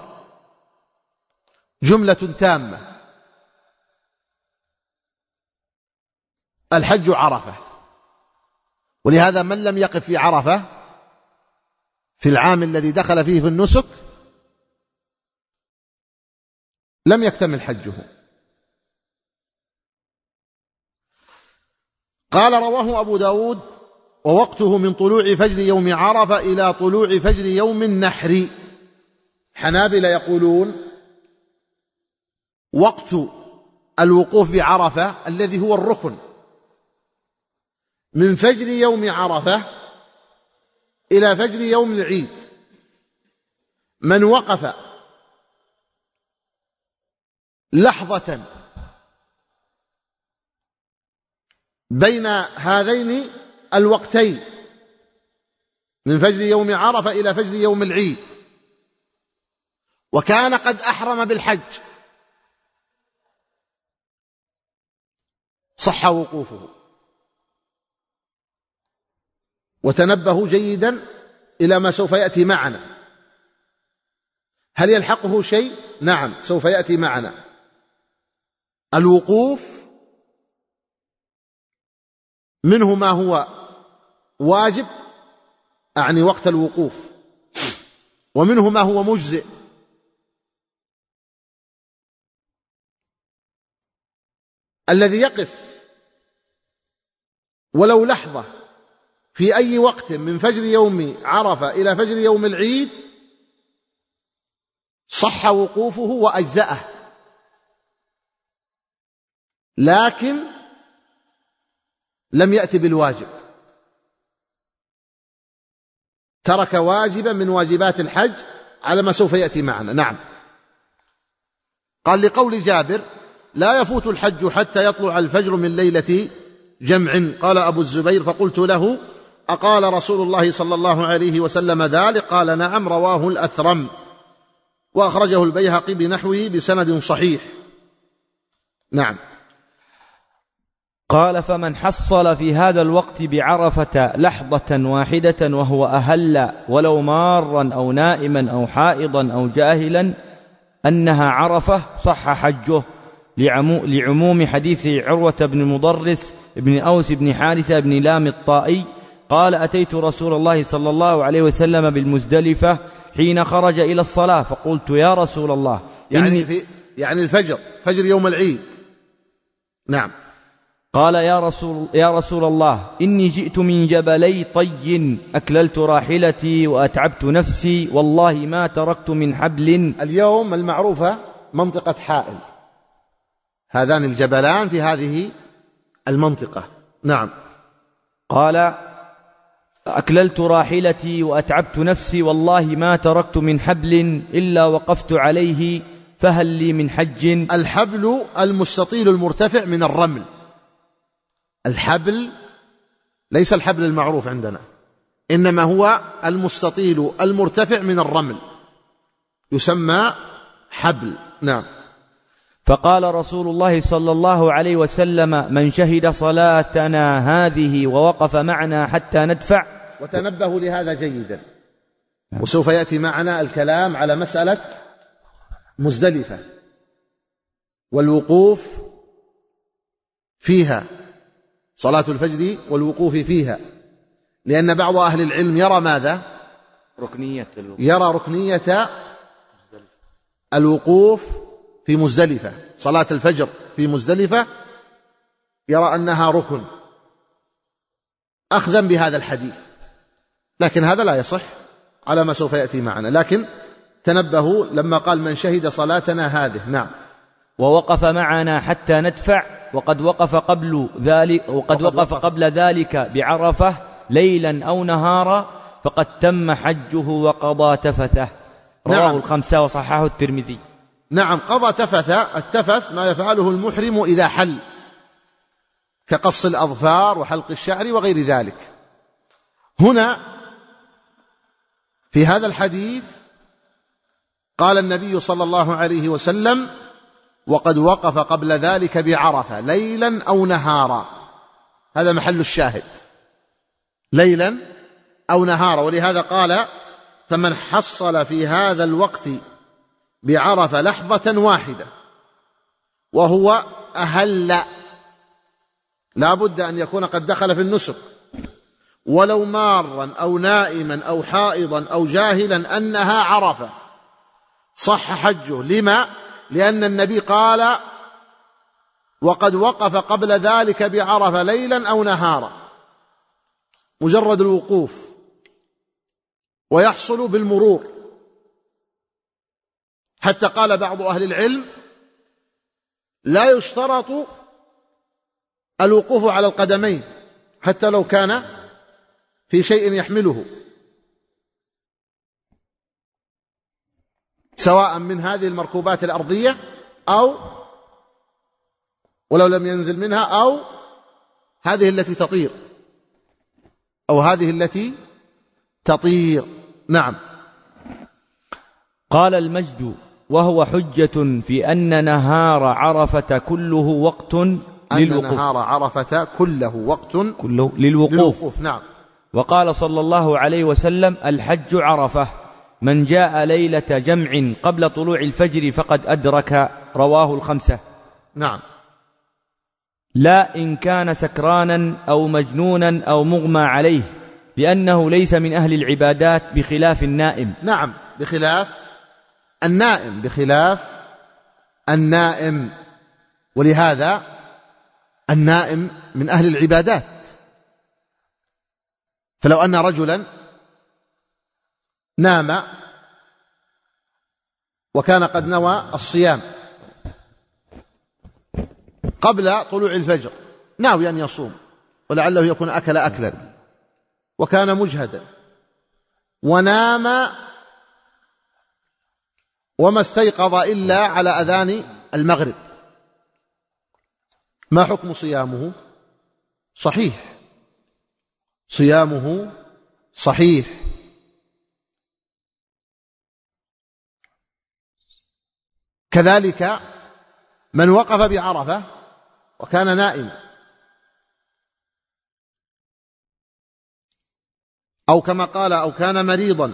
جملة تامة. الحج عرفة. ولهذا من لم يقف في عرفة في العام الذي دخل فيه في النسك لم يكتمل حجه. قال: رواه أبو داود: ووقته من طلوع فجر يوم عرفة إلى طلوع فجر يوم النحر. حنابلة يقولون وقت الوقوف بعرفة الذي هو الركن من فجر يوم عرفة إلى فجر يوم العيد. من وقف لحظة بين هذين الوقتين من فجر يوم عرفة إلى فجر يوم العيد وكان قد أحرم بالحج صح وقوفه. وتنبهوا جيدا إلى ما سوف يأتي معنا. هل يلحقه شيء؟ نعم، سوف يأتي معنا. الوقوف منه ما هو واجب أعني وقت الوقوف، ومنه ما هو مجزئ. الذي يقف ولو لحظة في أي وقت من فجر يوم عرفة إلى فجر يوم العيد صح وقوفه وأجزأه، لكن لم يأتي بالواجب، ترك واجبا من واجبات الحج على ما سوف يأتي معنا. نعم. قال لقول جابر: لا يفوت الحج حتى يطلع الفجر من ليلة جمع. قال أبو الزبير: فقلت له: أقال رسول الله صلى الله عليه وسلم ذلك؟ قال: نعم. رواه الأثرم وأخرجه البيهقي بنحوه بسند صحيح. نعم. قال: فمن حصل في هذا الوقت بعرفة لحظة واحدة وهو أهل ولو مارا أو نائما أو حائضا أو جاهلا أنها عرفة صح حجه، لعموم حديث عروة بن مضرس بن أوس بن حارثة بن لام الطائي قال: أتيت رسول الله صلى الله عليه وسلم بالمزدلفة حين خرج إلى الصلاة فقلت: يا رسول الله، يعني, في يعني الفجر، فجر يوم العيد. نعم. قال: يا رسول, يا رسول الله، إني جئت من جبلي طي أكللت راحلتي وأتعبت نفسي والله ما تركت من حبل. اليوم المعروفة منطقة حائل، هذان الجبلان في هذه المنطقة. نعم. قال: أكللت راحلتي وأتعبت نفسي والله ما تركت من حبل إلا وقفت عليه فهل لي من حج؟ الحبل المستطيل المرتفع من الرمل. الحبل ليس الحبل المعروف عندنا، إنما هو المستطيل المرتفع من الرمل يسمى حبل. نعم. فقال رسول الله صلى الله عليه وسلم: من شهد صلاتنا هذه ووقف معنا حتى ندفع. وتنبهوا لهذا جيدا، وسوف يأتي معنا الكلام على مسألة مزدلفة والوقوف فيها، صلاة الفجر والوقوف فيها، لأن بعض أهل العلم يرى ماذا؟ ركنية الوقوف. يرى ركنية الوقوف في مزدلفة، صلاة الفجر في مزدلفة يرى أنها ركن أخذا بهذا الحديث، لكن هذا لا يصح على ما سوف يأتي معنا. لكن تنبهوا لما قال: من شهد صلاتنا هذه. نعم. ووقف معنا حتى ندفع، وقد وقف قبل ذلك وقد وقف, وقف قبل ذلك بعرفة ليلا أو نهارا فقد تم حجه وقضى تفثه. رواه نعم. الخمسة وصححه الترمذي. نعم. قضى تفثه. التفث ما يفعله المحرم إذا حل، كقص الأظفار وحلق الشعر وغير ذلك. هنا في هذا الحديث قال النبي صلى الله عليه وسلم: وقد وقف قبل ذلك بعرفة ليلا أو نهارا. هذا محل الشاهد، ليلا أو نهارا. ولهذا قال: فمن حصل في هذا الوقت بعرفة لحظة واحدة وهو أهل، لا بد أن يكون قد دخل في النسك، ولو مارا أو نائما أو حائضا أو جاهلا أنها عرفة صح حجه. لما؟ لأن النبي قال: وقد وقف قبل ذلك بعرفة ليلا أو نهارا، مجرد الوقوف، ويحصل بالمرور. حتى قال بعض أهل العلم: لا يشترط الوقوف على القدمين حتى لو كان في شيء يحمله، سواء من هذه المركوبات الأرضية أو ولو لم ينزل منها، أو هذه التي تطير أو هذه التي تطير. نعم. قال المجد: وهو حجة في أن نهار عرفة كله وقت للوقوف. أن نهار عرفة كله وقت كله للوقوف. للوقوف. نعم. وقال صلى الله عليه وسلم: الحج عرفة، من جاء ليلة جمع قبل طلوع الفجر فقد أدرك. رواه الخمسة. نعم. لا إن كان سكرانا أو مجنونا أو مغمى عليه، لأنه ليس من أهل العبادات بخلاف النائم. نعم، بخلاف النائم، بخلاف النائم. ولهذا النائم من أهل العبادات. فلو أن رجلا نام وكان قد نوى الصيام قبل طلوع الفجر، ناوي أن يصوم، ولعله يكون أكل أكلا وكان مجهدا ونام وما استيقظ إلا على أذان المغرب، ما حكم صيامه؟ صحيح، صيامه صحيح. كذلك من وقف بعرفة وكان نائما، أو كما قال أو كان مريضا،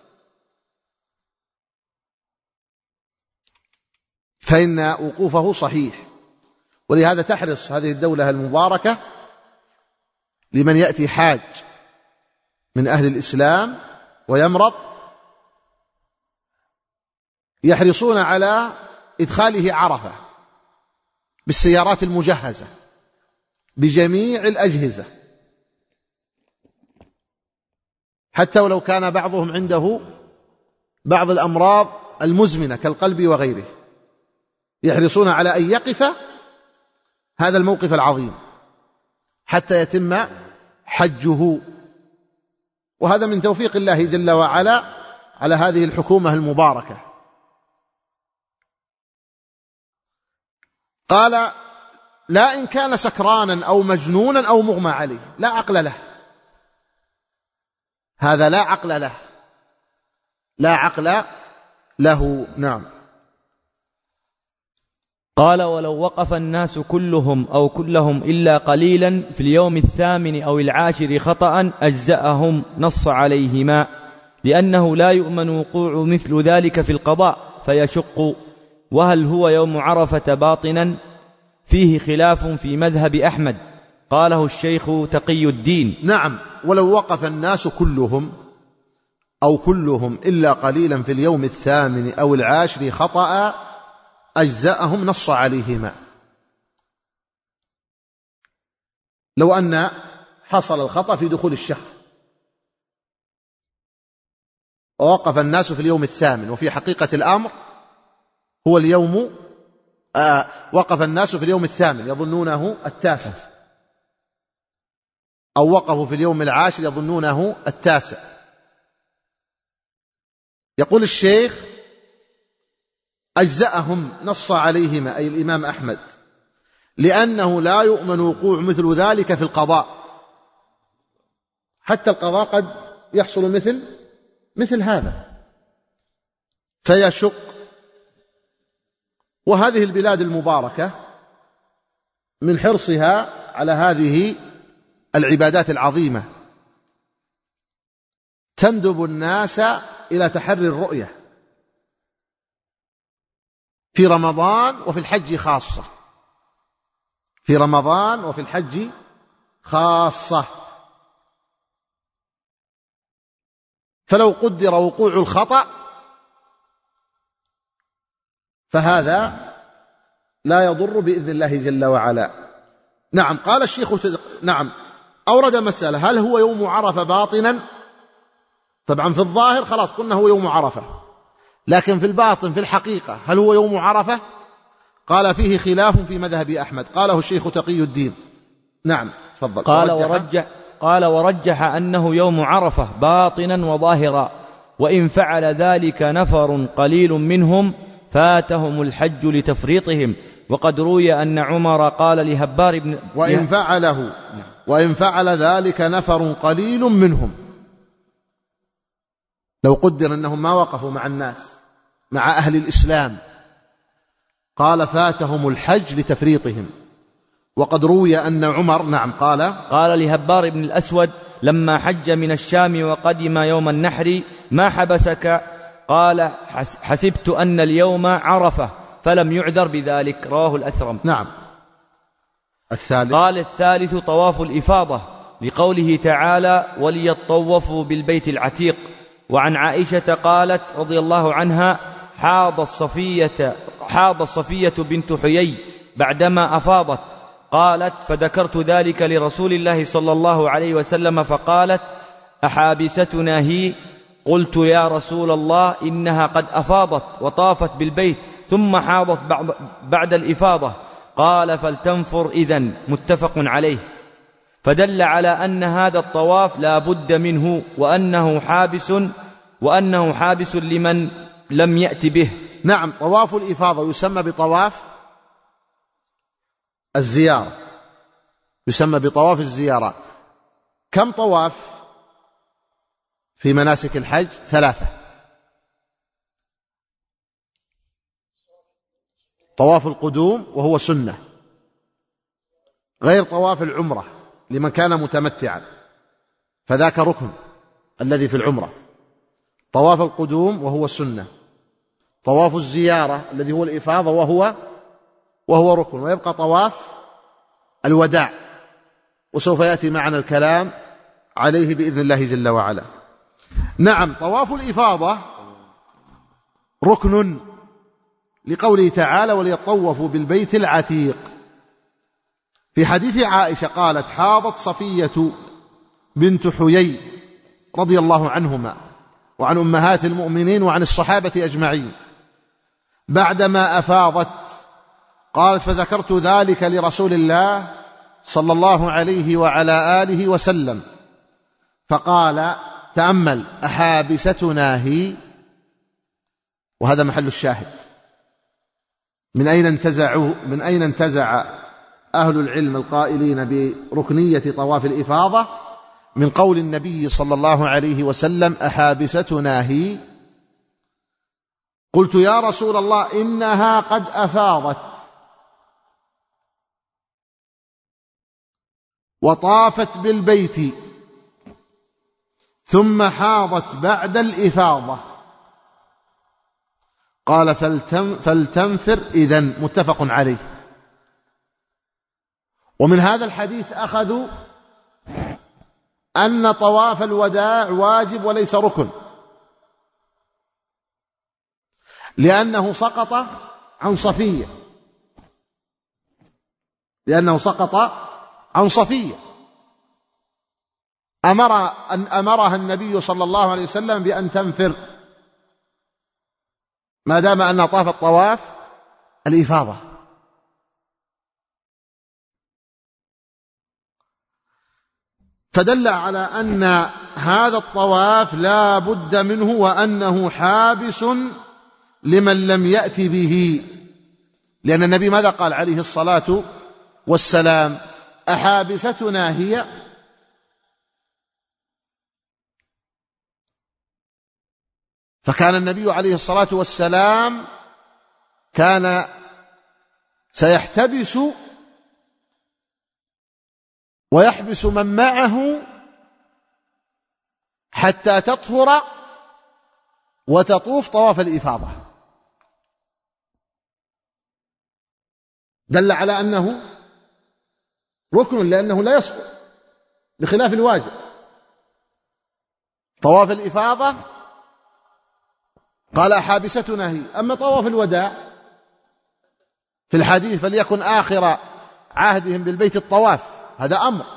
فإن وقوفه صحيح. ولهذا تحرص هذه الدولة المباركة لمن يأتي حاج من أهل الإسلام ويمرض، يحرصون على إدخاله عرفة بالسيارات المجهزة بجميع الأجهزة، حتى ولو كان بعضهم عنده بعض الأمراض المزمنة كالقلب وغيره، يحرصون على أن يقف هذا الموقف العظيم حتى يتم حجه. وهذا من توفيق الله جل وعلا على هذه الحكومة المباركة. قال: لا إن كان سكرانا أو مجنونا أو مغمى عليه، لا عقل له، هذا لا عقل له، لا عقل له. نعم. قال: ولو وقف الناس كلهم أو كلهم إلا قليلا في اليوم الثامن أو العاشر خطأ أجزأهم، نص عليهما، لأنه لا يؤمن وقوع مثل ذلك في القضاء فيشق. وهل هو يوم عرفة باطنا؟ فيه خلاف في مذهب أحمد، قاله الشيخ تقي الدين. نعم. ولو وقف الناس كلهم أو كلهم إلا قليلا في اليوم الثامن أو العاشر خطأ أجزأهم، نص عليهما. لو أن حصل الخطأ في دخول الشهر ووقف الناس في اليوم الثامن، وفي حقيقة الأمر هو اليوم آه وقف الناس في اليوم الثامن يظنونه التاسع، أو وقفوا في اليوم العاشر يظنونه التاسع. يقول الشيخ: أجزأهم، نص عليهما، أي الإمام أحمد، لأنه لا يؤمن وقوع مثل ذلك في القضاء. حتى القضاء قد يحصل مثل مثل هذا فيشق. وهذه البلاد المباركة من حرصها على هذه العبادات العظيمة تندب الناس إلى تحري الرؤية في رمضان وفي الحج خاصة، في رمضان وفي الحج خاصة. فلو قدر وقوع الخطأ فهذا لا يضر بإذن الله جل وعلا. نعم. قال الشيخ تد... نعم أورد مسألة: هل هو يوم عرفة باطنا؟ طبعا في الظاهر خلاص قلنا هو يوم عرفة، لكن في الباطن في الحقيقة هل هو يوم عرفة؟ قال فيه خلاف في مذهب أحمد، قاله الشيخ تقي الدين. نعم تفضل. قال ورجح, قال ورجح أنه يوم عرفة باطنا وظاهرا، وإن فعل ذلك نفر قليل منهم فاتهم الحج لتفريطهم. وقد روي أن عمر قال لهبار بن وإن فعله وإن فعل ذلك نفر قليل منهم، لو قدر أنهم ما وقفوا مع الناس مع أهل الإسلام، قال فاتهم الحج لتفريطهم. وقد روي أن عمر نعم قال قال لهبار بن الأسود لما حج من الشام وقدم يوم النحر ما حبسك؟ قال حسبت أن اليوم عرفة، فلم يعذر بذلك. رواه الأثرم. نعم. الثالث قال الثالث طواف الإفاضة، لقوله تعالى وليطوفوا بالبيت العتيق. وعن عائشة قالت رضي الله عنها حاض الصفية, حاض الصفية بنت حيي بعدما أفاضت، قالت فذكرت ذلك لرسول الله صلى الله عليه وسلم فقالت أحابستنا هي؟ قلت يا رسول الله إنها قد أفاضت وطافت بالبيت ثم حاضت بعد الإفاضة. قال فلتنفر إذن. متفق عليه. فدل على أن هذا الطواف لا بد منه، وأنه حابس وأنه حابس لمن لم يأت به. نعم. طواف الإفاضة يسمى بطواف الزيارة، يسمى بطواف الزيارة. كم طواف في مناسك الحج؟ ثلاثة. طواف القدوم وهو سنة، غير طواف العمرة لمن كان متمتعا فذاك ركن الذي في العمرة. طواف القدوم وهو سنة، طواف الزيارة الذي هو الإفاضة وهو وهو ركن، ويبقى طواف الوداع، وسوف يأتي معنا الكلام عليه بإذن الله جل وعلا. نعم. طواف الإفاضة ركن لقوله تعالى وليطوفوا بالبيت العتيق. في حديث عائشة قالت حاضت صفية بنت حيي رضي الله عنهما وعن أمهات المؤمنين وعن الصحابة أجمعين بعدما أفاضت، قالت فذكرت ذلك لرسول الله صلى الله عليه وعلى آله وسلم فقال تأمل أحابستنا هي؟ وهذا محل الشاهد. من أين انتزعوا من أين انتزع أهل العلم القائلين بركنية طواف الإفاضة؟ من قول النبي صلى الله عليه وسلم أحابستنا هي؟ قلت يا رسول الله إنها قد أفاضت وطافت بالبيت ثم حاضت بعد الإفاضة. قال فلتم فلتنفر إذن. متفق عليه. ومن هذا الحديث أخذوا أن طواف الوداع واجب وليس ركن، لأنه سقط عن صفية لأنه سقط عن صفية أمر أن أمرها النبي صلى الله عليه وسلم بأن تنفر ما دام أنها طافت طواف الإفاضة. فدل على أن هذا الطواف لا بد منه، وأنه حابس لمن لم يأت به، لأن النبي ماذا قال عليه الصلاة والسلام؟ أحابستنا هي؟ فكان النبي عليه الصلاة والسلام كان سيحتبس ويحبس من معه حتى تطهر وتطوف طواف الإفاضة. دل على أنه ركن، لأنه لا يسقط بخلاف الواجب. طواف الإفاضة قال حابستنا هي. أما طواف الوداع في الحديث فليكن آخر عهدهم بالبيت الطواف، هذا أمر،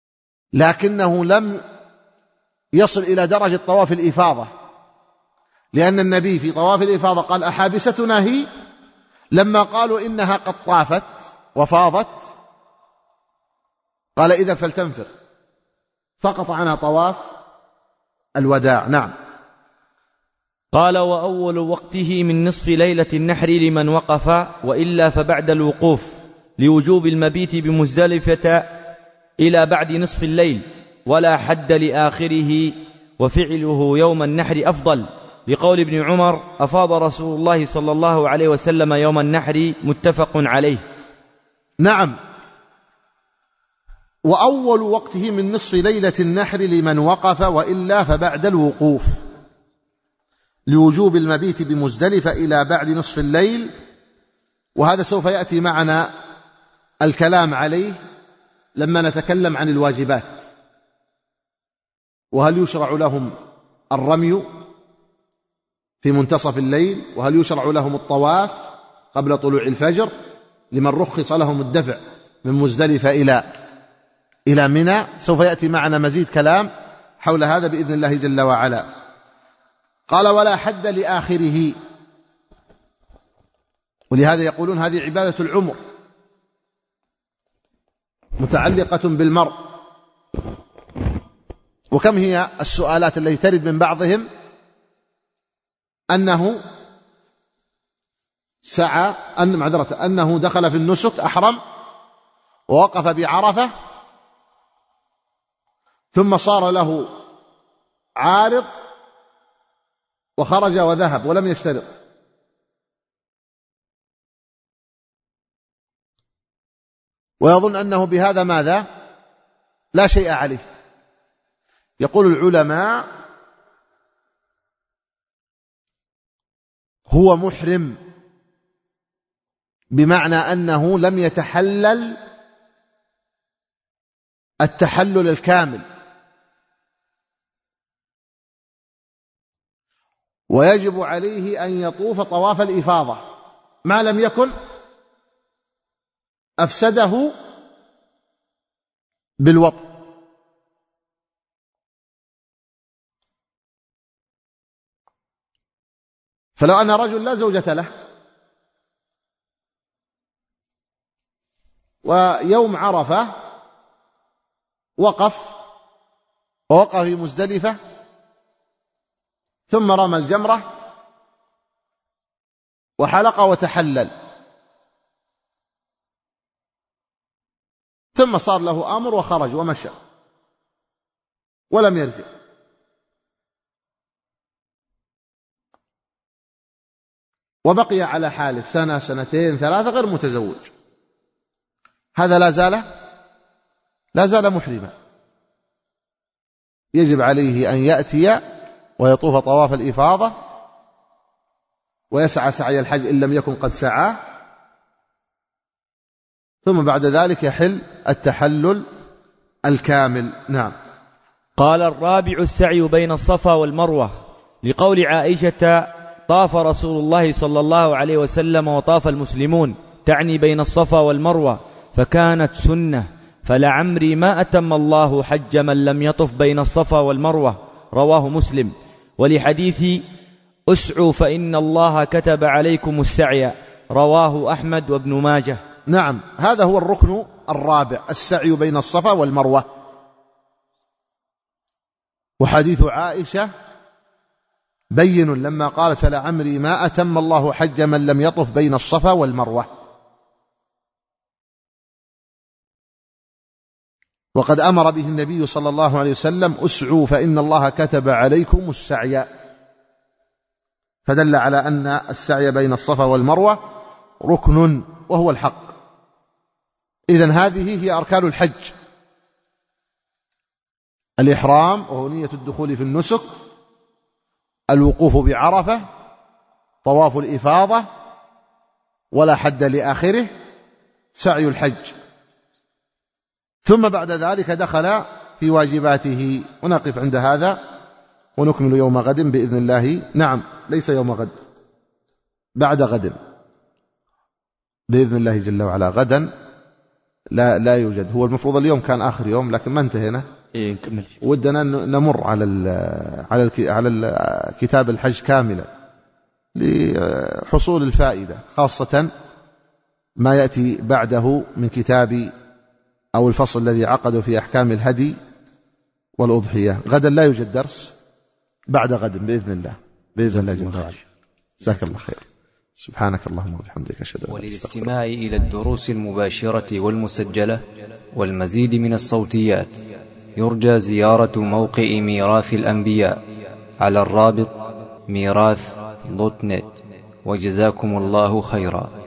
لكنه لم يصل إلى درجة طواف الإفاضة، لأن النبي في طواف الإفاضة قال أحابستنا هي، لما قالوا إنها قد طافت وفاضت قال إذا فلتنفر، سقط عنها طواف الوداع. نعم. قال: وأول وقته من نصف ليلة النحر لمن وقف، وإلا فبعد الوقوف، لوجوب المبيت بمزدلفة إلى بعد نصف الليل، ولا حد لآخره، وفعله يوم النحر أفضل، لقول ابن عمر: أفاض رسول الله صلى الله عليه وسلم يوم النحر، متفق عليه. نعم. وأول وقته من نصف ليلة النحر لمن وقف، وإلا فبعد الوقوف، لوجوب المبيت بمزدلفة إلى بعد نصف الليل. وهذا سوف يأتي معنا الكلام عليه لما نتكلم عن الواجبات، وهل يشرع لهم الرمي في منتصف الليل، وهل يشرع لهم الطواف قبل طلوع الفجر لمن رخص لهم الدفع من مزدلفة إلى إلى منى. سوف يأتي معنا مزيد كلام حول هذا بإذن الله جل وعلا. قال: ولا حد لآخره، ولهذا يقولون هذه عبادة العمر متعلقة بالمرء. وكم هي السؤالات التي ترد من بعضهم أنه سعى أن معذرة أنه دخل في النسك أحرم ووقف بعرفة، ثم صار له عارض وخرج وذهب ولم يشترط، ويظن أنه بهذا ماذا؟ لا شيء عليه. يقول العلماء: هو محرم، بمعنى أنه لم يتحلل التحلل الكامل، ويجب عليه أن يطوف طواف الإفاضة ما لم يكن أفسده بالوطء. فلو أن رجل لا زوجة له ويوم عرفة وقف ووقف في مزدلفة ثم رمى الجمرة وحلق وتحلل، ثم صار له أمر وخرج ومشى ولم يرجع، وبقي على حاله سنة سنتين ثلاثة غير متزوج، هذا لا زال لا زال محرما. يجب عليه أن يأتي ويطوف طواف الإفاضة ويسعى سعي الحج إن لم يكن قد سعاه، ثم بعد ذلك يحل التحلل الكامل. نعم. قال: الرابع السعي بين الصفا والمروة، لقول عائشة: طاف رسول الله صلى الله عليه وسلم وطاف المسلمون، تعني بين الصفا والمروة، فكانت سنة، فلعمري ما أتم الله حج من لم يطف بين الصفا والمروة، رواه مسلم. ولحديث: أسعوا فإن الله كتب عليكم السعي، رواه أحمد وابن ماجه. نعم، هذا هو الركن الرابع، السعي بين الصفا والمروة. وحديث عائشة بين لما قالت: فلعمري ما أتم الله حج من لم يطف بين الصفا والمروة. وقد أمر به النبي صلى الله عليه وسلم: أسعوا فإن الله كتب عليكم السعي، فدل على أن السعي بين الصفا والمروة ركن وهو الحق. إذن هذه هي أركان الحج: الإحرام وهو نية الدخول في النسك، الوقوف بعرفة، طواف الإفاضة، ولا حد لآخره، سعي الحج. ثم بعد ذلك دخل في واجباته. ونقف عند هذا ونكمل يوم غد بإذن الله. نعم، ليس يوم غد، بعد غد بإذن الله جل وعلا. غدا لا لا يوجد، هو المفروض اليوم كان آخر يوم لكن ما انتهينا، إيه نكمل. ودنا نمر على ال على ال على ال كتاب الحج كاملا لحصول الفائدة، خاصة ما يأتي بعده من كتاب أو الفصل الذي عقده في أحكام الهدي والأضحية. غدا لا يوجد درس، بعد غد بإذن الله بإذن الله جل وعلا. جزاك الله خير. سبحانك اللهم وبحمدك أشهد أن لا إله إلا أنت. وللاستماع إلى الدروس المباشرة والمسجلة والمزيد من الصوتيات يرجى زيارة موقع ميراث الأنبياء على الرابط ميراث دوت نت. وجزاكم الله خيرا.